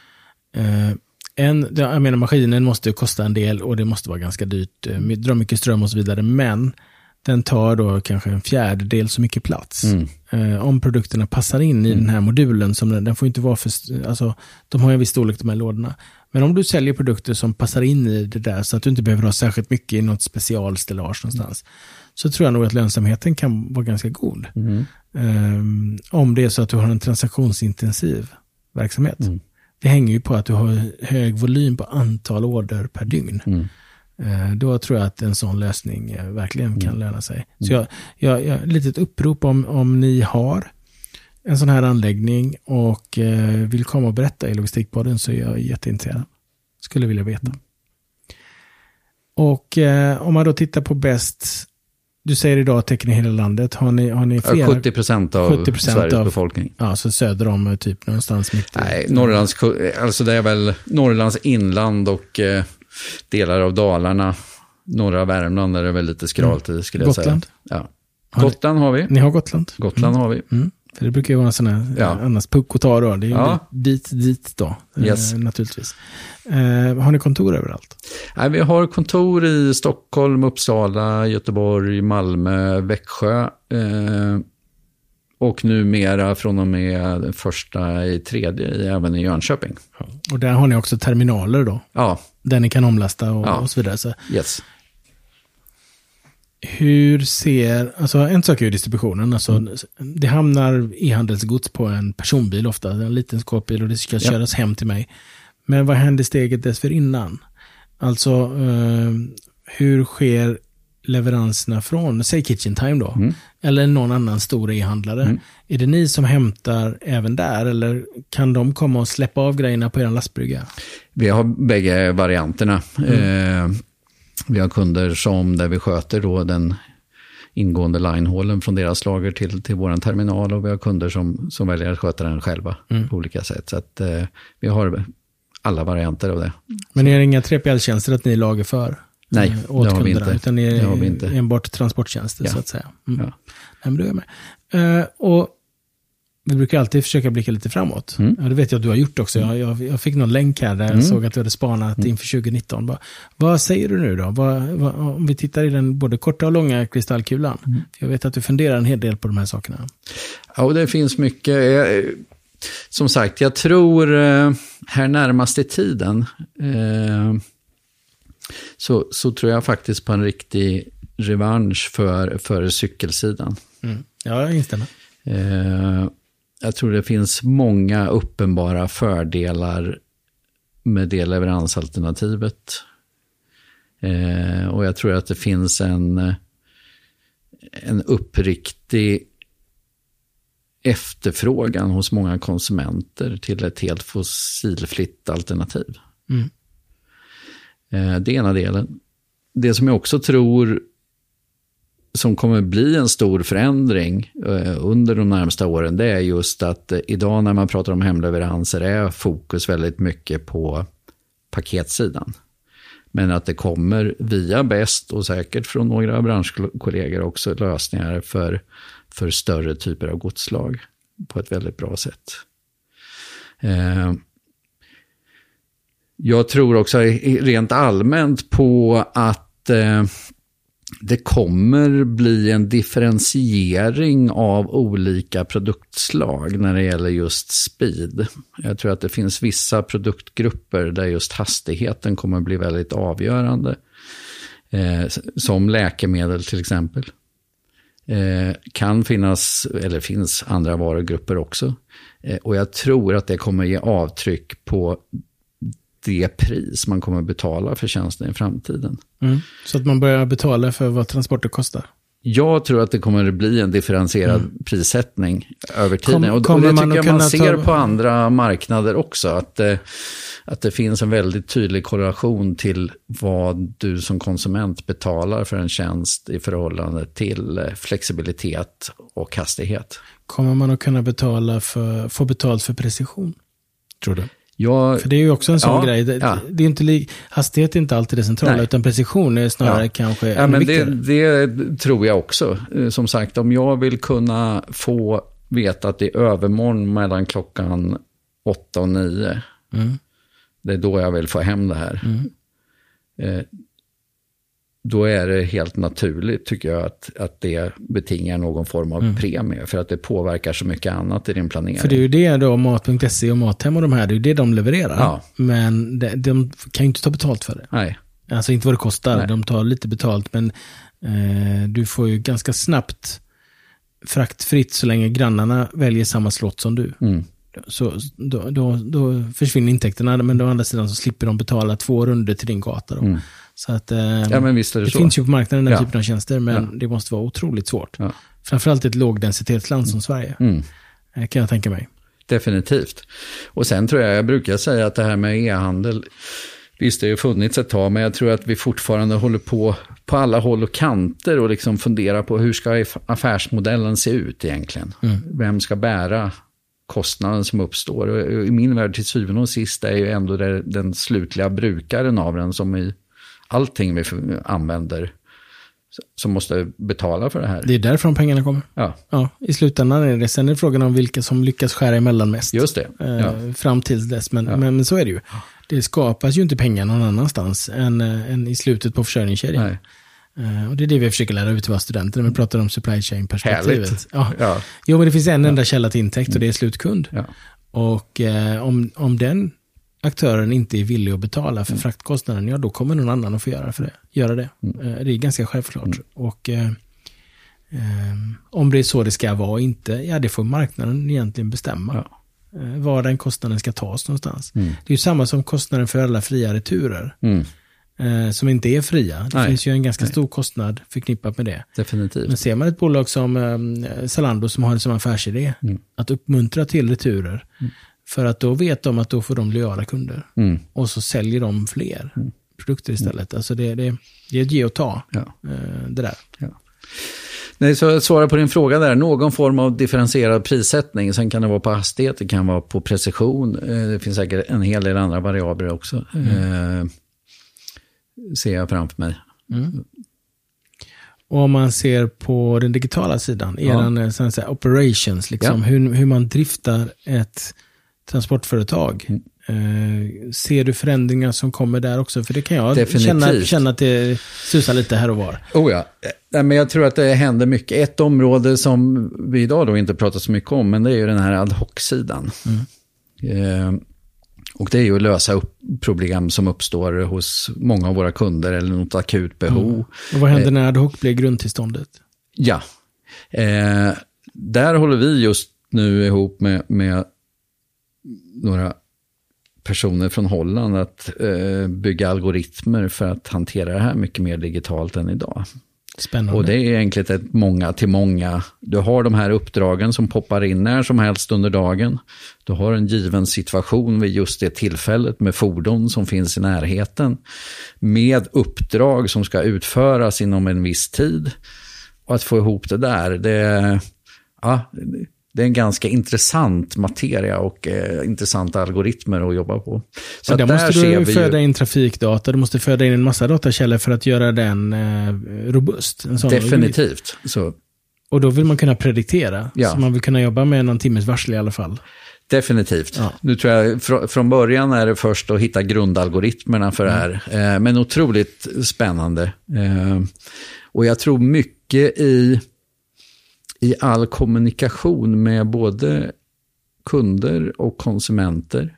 jag menar, maskinen måste kosta en del och det måste vara ganska dyrt, dra mycket ström och så vidare, men den tar då kanske 1/4 så mycket plats. Om produkterna passar in i den här modulen, som den får inte vara alltså de har en viss storlek, de här lådorna. Men om du säljer produkter som passar in i det där så att du inte behöver ha särskilt mycket i något specialstellage någonstans, så tror jag nog att lönsamheten kan vara ganska god. Om det är så att du har en transaktionsintensiv verksamhet. Det hänger ju på att du har hög volym på antal order per dygn. Då tror jag att en sån lösning verkligen kan löna sig. Så jag litet upprop om ni har en sån här anläggning och vill komma och berätta i Logistikpodden, så är jag jätteintresserad. Skulle vilja veta. Och om man då tittar på bäst Du säger idag täcker ni hela landet. Har ni flera? 70% av Sveriges befolkning. Ja, så söder om typ någonstans mitt. Nej, alltså det är väl Norrlands inland och delar av Dalarna. Norra Värmland är det väl lite skralt i, skulle jag säga. Gotland? Ja. Gotland har vi. Ni har Gotland? Gotland har vi. Mm. För det brukar ju vara en sån här annars puck och ta då. Det är ju dit då, naturligtvis. Har ni kontor överallt? Nej, vi har kontor i Stockholm, Uppsala, Göteborg, Malmö, Växjö. Och numera från och med 1/3 även i Jönköping. Ja. Och där har ni också terminaler då? Ja. Där ni kan omlasta och så vidare. Så. Yes. Alltså en sak är ju distributionen, alltså det hamnar e-handelsgods på en personbil ofta, en liten skåpbil och det ska köras hem till mig. Men vad händer steget dessförinnan? Alltså hur sker leveranserna från, säg Kitchen Time då, eller någon annan stor e-handlare? Är det ni som hämtar även där eller kan de komma och släppa av grejerna på er lastbrygga? Vi har bägge varianterna. Vi har kunder som där vi sköter då den ingående linehålen från deras lager till vår terminal och vi har kunder som väljer att sköta den själva på olika sätt. Så att vi har alla varianter av det. Men är det inga 3PL-tjänster att ni lager för? Nej, det har vi inte. Utan det har vi inte. Enbart transporttjänster så att säga. Ja. Nej, men du är med. Och vi brukar alltid försöka blicka lite framåt. Ja, det vet jag att du har gjort också. Jag fick någon länk här där jag såg att du hade spanat inför 2019. Vad säger du nu då? Om vi tittar i den både korta och långa kristallkulan. För jag vet att du funderar en hel del på de här sakerna. Ja, och det finns mycket. Som sagt, jag tror här närmast i tiden så tror jag faktiskt på en riktig revansch för cykelsidan. Ja, jag instämmer. Jag tror det finns många uppenbara fördelar med det leveransalternativet. Och jag tror att det finns en uppriktig efterfrågan hos många konsumenter till ett helt fossilfritt alternativ. Det är ena delen. Det som jag också tror som kommer bli en stor förändring under de närmsta åren, det är just att idag när man pratar om hemleveranser är fokus väldigt mycket på paketsidan. Men att det kommer via Best och säkert från några branschkollegor också lösningar för större typer av godslag på ett väldigt bra sätt. Jag tror också rent allmänt på att det kommer bli en differentiering av olika produktslag när det gäller just speed. Jag tror att det finns vissa produktgrupper där just hastigheten kommer bli väldigt avgörande. Som läkemedel till exempel. Kan finnas, eller finns andra varugrupper också. Och jag tror att det kommer ge avtryck på det pris man kommer betala för tjänsten i framtiden. Så att man börjar betala för vad transporter kostar? Jag tror att det kommer att bli en differentierad prissättning över tiden. Och det tycker jag man ser på andra marknader också. Att det finns en väldigt tydlig korrelation till vad du som konsument betalar för en tjänst i förhållande till flexibilitet och hastighet. Kommer man att kunna få betalt för precision, tror du? För det är ju också en sån grej. Det är inte hastighet är inte alltid det centrala, utan precision är snarare kanske men det tror jag också. Som sagt, om jag vill kunna få veta att det är övermorgon mellan klockan 8 och 9. Det är då jag vill få hem det här. Då är det helt naturligt tycker jag att det betingar någon form av premie för att det påverkar så mycket annat i din planering. För det är ju det då Mat.se och Mathem och de här, det är ju det de levererar. Ja. Men de kan ju inte ta betalt för det. Nej. Alltså inte vad det kostar, nej. De tar lite betalt men du får ju ganska snabbt fraktfritt så länge grannarna väljer samma slott som du. Så då försvinner intäkterna, men å andra sidan så slipper de betala 2 runder till din gata då. Så att men visst är det så. Finns ju på marknaden den typen av tjänster, men det måste vara otroligt svårt. Framförallt ett lågdensitetsland som Sverige. Kan jag tänka mig. Definitivt. Och sen tror jag brukar säga att det här med e-handel, visst det har ju funnits ett tag, men jag tror att vi fortfarande håller på på alla håll och kanter och liksom fundera på hur ska affärsmodellen se ut egentligen. Vem ska bära kostnaden som uppstår? Och i min värld till syvende och sist är ju ändå den slutliga brukaren av den som i allting vi använder som måste betala för det här. Det är därifrån pengarna kommer. Ja, i slutändan är det. Sen är det frågan om vilka som lyckas skära emellan mest. Just det. Fram till dess. Men så är det ju. Det skapas ju inte pengar någon annanstans än i slutet på försörjningskedjan. Nej. Och det är det vi försöker lära ut till våra studenter när vi pratar om supply chain-perspektivet. Ja. Jo, men det finns en enda källa till intäkt och det är slutkund. Ja. Och om den aktören inte är villig att betala för fraktkostnaden, ja då kommer någon annan att få göra det. Det är ganska självklart. Och om det är så det ska vara inte, ja det får marknaden egentligen bestämma. Ja. Var den kostnaden ska tas någonstans. Det är ju samma som kostnaden för alla fria returer. Som inte är fria. Det finns ju en ganska stor kostnad förknippat med det. Definitivt. Men ser man ett bolag som Zalando som har det som affärsidé att uppmuntra till returer för att då vet de att då får de lojala kunder. Och så säljer de fler produkter istället. Alltså det är ett ge och ta. Det där. Ja. Nej, så jag svarar på din fråga där. Någon form av differentierad prissättning. Sen kan det vara på hastighet, det kan vara på precision. Det finns säkert en hel del andra variabler också. Ser jag framför mig. Och om man ser på den digitala sidan, operations, liksom, hur man driftar ett transportportföretag. Ser du förändringar som kommer där också? För det kan jag känna att det susar lite här och var. Men jag tror att det händer mycket. Ett område som vi idag då inte pratar så mycket om, men det är ju den här ad hoc-sidan. Och det är ju att lösa upp problem som uppstår hos många av våra kunder eller något akut behov. Och vad händer när ad hoc blir grundtillståndet? Ja, där håller vi just nu ihop med några personer från Holland att bygga algoritmer för att hantera det här mycket mer digitalt än idag. Spännande. Och det är egentligen ett många till många. Du har de här uppdragen som poppar in när som helst under dagen. Du har en given situation vid just det tillfället med fordon som finns i närheten. Med uppdrag som ska utföras inom en viss tid. Och att få ihop det där, det är en ganska intressant materia och intressanta algoritmer att jobba på. Så där måste du föda in trafikdata, du måste föda in en massa datakällor för att göra den robust. Definitivt. Så. Och då vill man kunna prediktera, så man vill kunna jobba med någon timmes varsel i alla fall. Definitivt. Ja. Nu tror jag från början är det först att hitta grundalgoritmerna för det här. Men otroligt spännande. Och jag tror mycket i all kommunikation med både kunder och konsumenter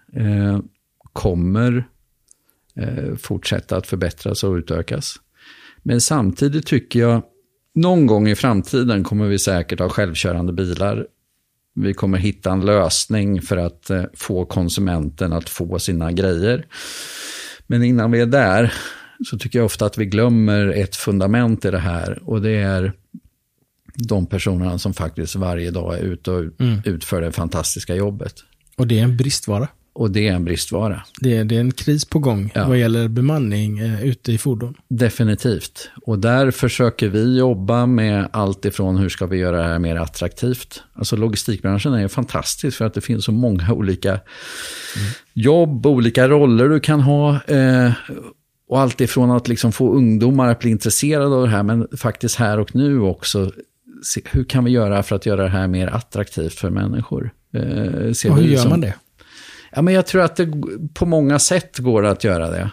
kommer fortsätta att förbättras och utökas. Men samtidigt tycker jag någon gång i framtiden kommer vi säkert ha självkörande bilar. Vi kommer hitta en lösning för att få konsumenten att få sina grejer. Men innan vi är där så tycker jag ofta att vi glömmer ett fundament i det här, och det är de personerna som faktiskt varje dag är ute och utför det fantastiska jobbet. Och det är en bristvara. Det är en kris på gång vad gäller bemanning ute i fordon. Definitivt. Och där försöker vi jobba med allt ifrån hur ska vi göra det här mer attraktivt. Alltså logistikbranschen är fantastisk för att det finns så många olika jobb, olika roller du kan ha. Och allt ifrån att liksom få ungdomar att bli intresserade av det här, men faktiskt här och nu också. Hur kan vi göra för att göra det här mer attraktivt för människor? Och hur gör man det? Ja, men jag tror att det på många sätt går att göra det.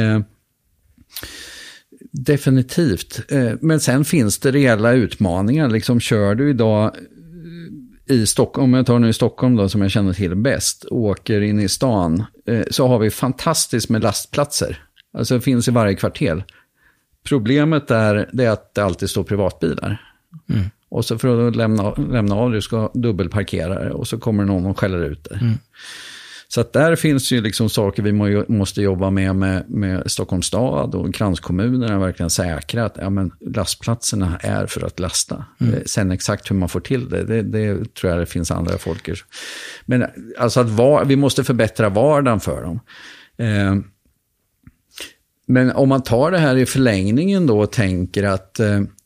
Definitivt. Men sen finns det reella utmaningar. Liksom, kör du idag i Stockholm, om jag tar nu i Stockholm då, som jag känner till bäst, åker in i stan, så har vi fantastiskt med lastplatser. Alltså det finns i varje kvarter. Problemet är att det alltid står privatbilar. Och så för att lämna av, du ska dubbelparkera och så kommer någon och skäller ut det. Så att där finns ju liksom saker vi måste jobba med Stockholms stad och kranskommunerna, verkligen säkra att lastplatserna är för att lasta. Sen exakt hur man får till det tror jag det finns andra folker. Men alltså att vi måste förbättra vardagen för dem. Men om man tar det här i förlängningen då och tänker att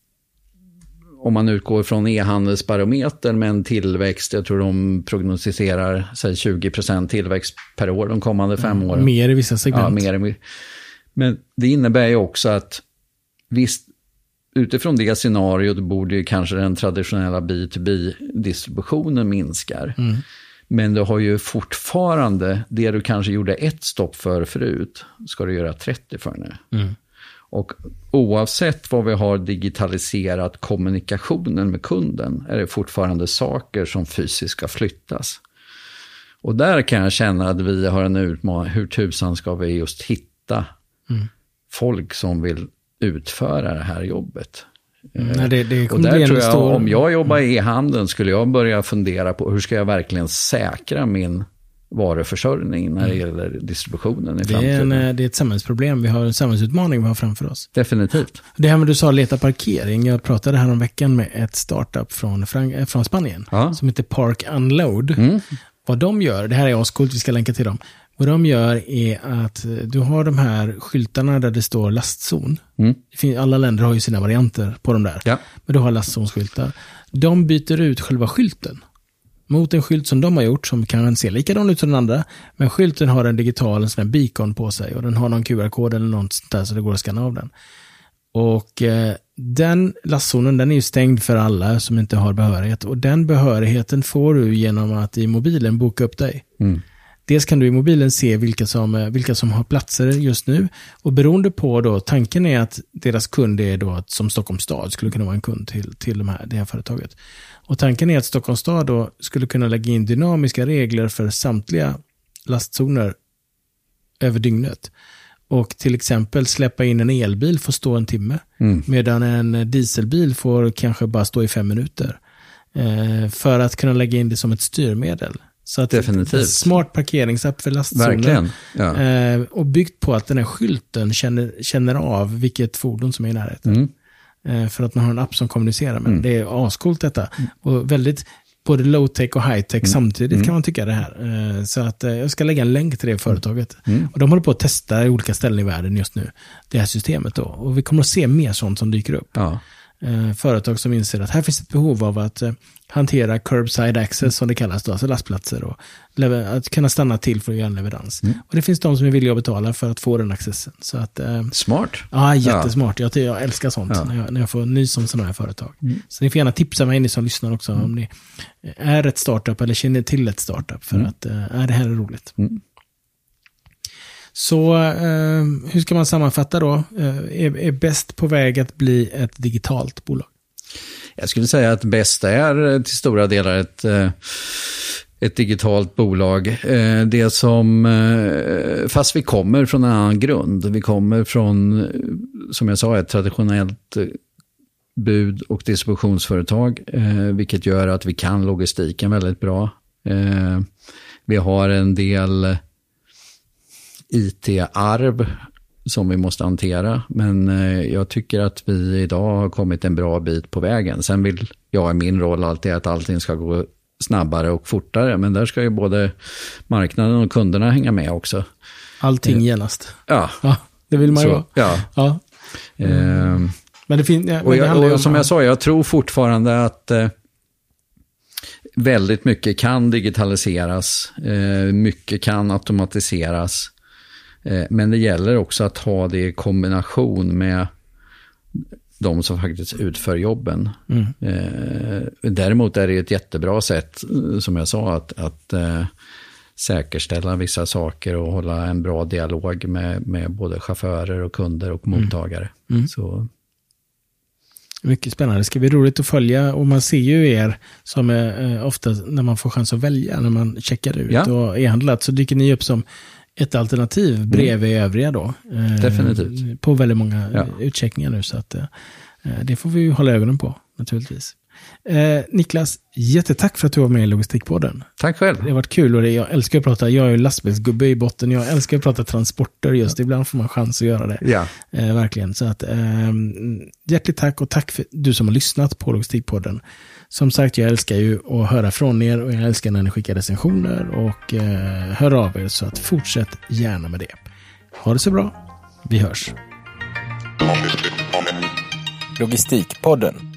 om man utgår från e-handelsbarometern med en tillväxt, jag tror de prognostiserar 20% tillväxt per år de kommande 5 åren. Mer i vissa segment. Ja, mer. Men det innebär ju också att visst, utifrån det scenariot borde ju kanske den traditionella B2B-distributionen minskar. Men du har ju fortfarande det du kanske gjorde ett stopp för förut, ska du göra 30 för nu. Och oavsett vad vi har digitaliserat kommunikationen med kunden är det fortfarande saker som fysiskt ska flyttas. Och där kan jag känna att vi har en utmaning. Hur tusan ska vi just hitta folk som vill utföra det här jobbet? Det och där tror jag, om jag jobbar i e-handeln skulle jag börja fundera på hur ska jag verkligen säkra min varuförsörjning när det gäller distributionen i framtiden. Det är ett samhällsproblem. Vi har en samhällsutmaning vi har framför oss. Definitivt. Det här med du sa leta parkering. Jag pratade här om veckan med ett startup från Spanien som heter Park Unload. Vad de gör, det här är ascoolt, vi ska länka till dem. Vad de gör är att du har de här skyltarna där det står lastzon. Alla länder har ju sina varianter på de där. Ja. Men du har lastzonsskyltar. De byter ut själva skylten mot en skylt som de har gjort som kan se likadan ut som den andra. Men skylten har en digital en sån här beacon på sig och den har någon QR-kod eller något sånt där så det går att scanna av den. Och den lastzonen den är ju stängd för alla som inte har behörighet. Och den behörigheten får du genom att i mobilen boka upp dig. Dels kan du i mobilen se vilka som har platser just nu. Och beroende på då, tanken är att deras kund är då som Stockholms stad skulle kunna vara en kund till det här företaget. Och tanken är att Stockholms stad då skulle kunna lägga in dynamiska regler för samtliga lastzoner över dygnet. Och till exempel släppa in en elbil får stå en timme. Medan en dieselbil får kanske bara stå i 5 minuter. För att kunna lägga in det som ett styrmedel. Så att definitivt. Smart parkeringsapp för lastzoner. Verkligen. Ja. Och byggt på att den här skylten känner av vilket fordon som är i närheten. För att man har en app som kommunicerar med den. Det är ascoolt detta. Och väldigt både low-tech och high-tech samtidigt kan man tycka det här. Så att jag ska lägga en länk till det företaget. Och de håller på att testa i olika ställen i världen just nu. Det här systemet då. Och vi kommer att se mer sånt som dyker upp. Ja. Företag som inser att här finns ett behov av att hantera curbside access som det kallas då, alltså lastplatser och att kunna stanna till för att göra en leverans. Och det finns de som är villiga att betala för att få den accessen. Så att, smart. Ja, jättesmart. Jag älskar sånt när jag får nys om sådana här företag. Så ni får gärna tipsa mig, ni som lyssnar också, om ni är ett startup eller känner till ett startup för att det här är roligt. Så hur ska man sammanfatta då? Är bäst på väg att bli ett digitalt bolag? Jag skulle säga att bäst är till stora delar ett digitalt bolag. Det som, fast vi kommer från en annan grund. Vi kommer från, som jag sa, ett traditionellt bud- och distributionsföretag. Vilket gör att vi kan logistiken väldigt bra. Vi har en del IT-arv som vi måste hantera. Men jag tycker att vi idag har kommit en bra bit på vägen. Sen vill jag i min roll alltid att allting ska gå snabbare och fortare. Men där ska ju både marknaden och kunderna hänga med också. Allting genast. Ja. Det vill man ju vara. Ja. Men det finns... och som jag sa, jag tror fortfarande att väldigt mycket kan digitaliseras. Mycket kan automatiseras. Men det gäller också att ha det i kombination med de som faktiskt utför jobben. Däremot är det ett jättebra sätt, som jag sa, att säkerställa vissa saker och hålla en bra dialog med både chaufförer och kunder och mottagare. Så. Mycket spännande. Det ska bli roligt att följa, och man ser ju er som ofta när man får chans att välja, när man checkar ut och e-handlat, så dyker ni upp som ett alternativ bredvid övriga då. Definitivt. På väldigt många utcheckningar nu, så att det får vi ju hålla ögonen på naturligtvis. Niklas, jättetack för att du var med i Logistikpodden. Tack själv. Det har varit kul, och jag älskar att prata, jag är ju lastbilsgubbe i botten, jag älskar att prata transporter just, ibland får man chans att göra det. Ja. Verkligen, så att hjärtligt tack, och tack för du som har lyssnat på Logistikpodden. Som sagt, jag älskar ju att höra från er, och jag älskar när ni skickar recensioner och hör av er, så att fortsätt gärna med det. Ha det så bra. Vi hörs. Logistikpodden.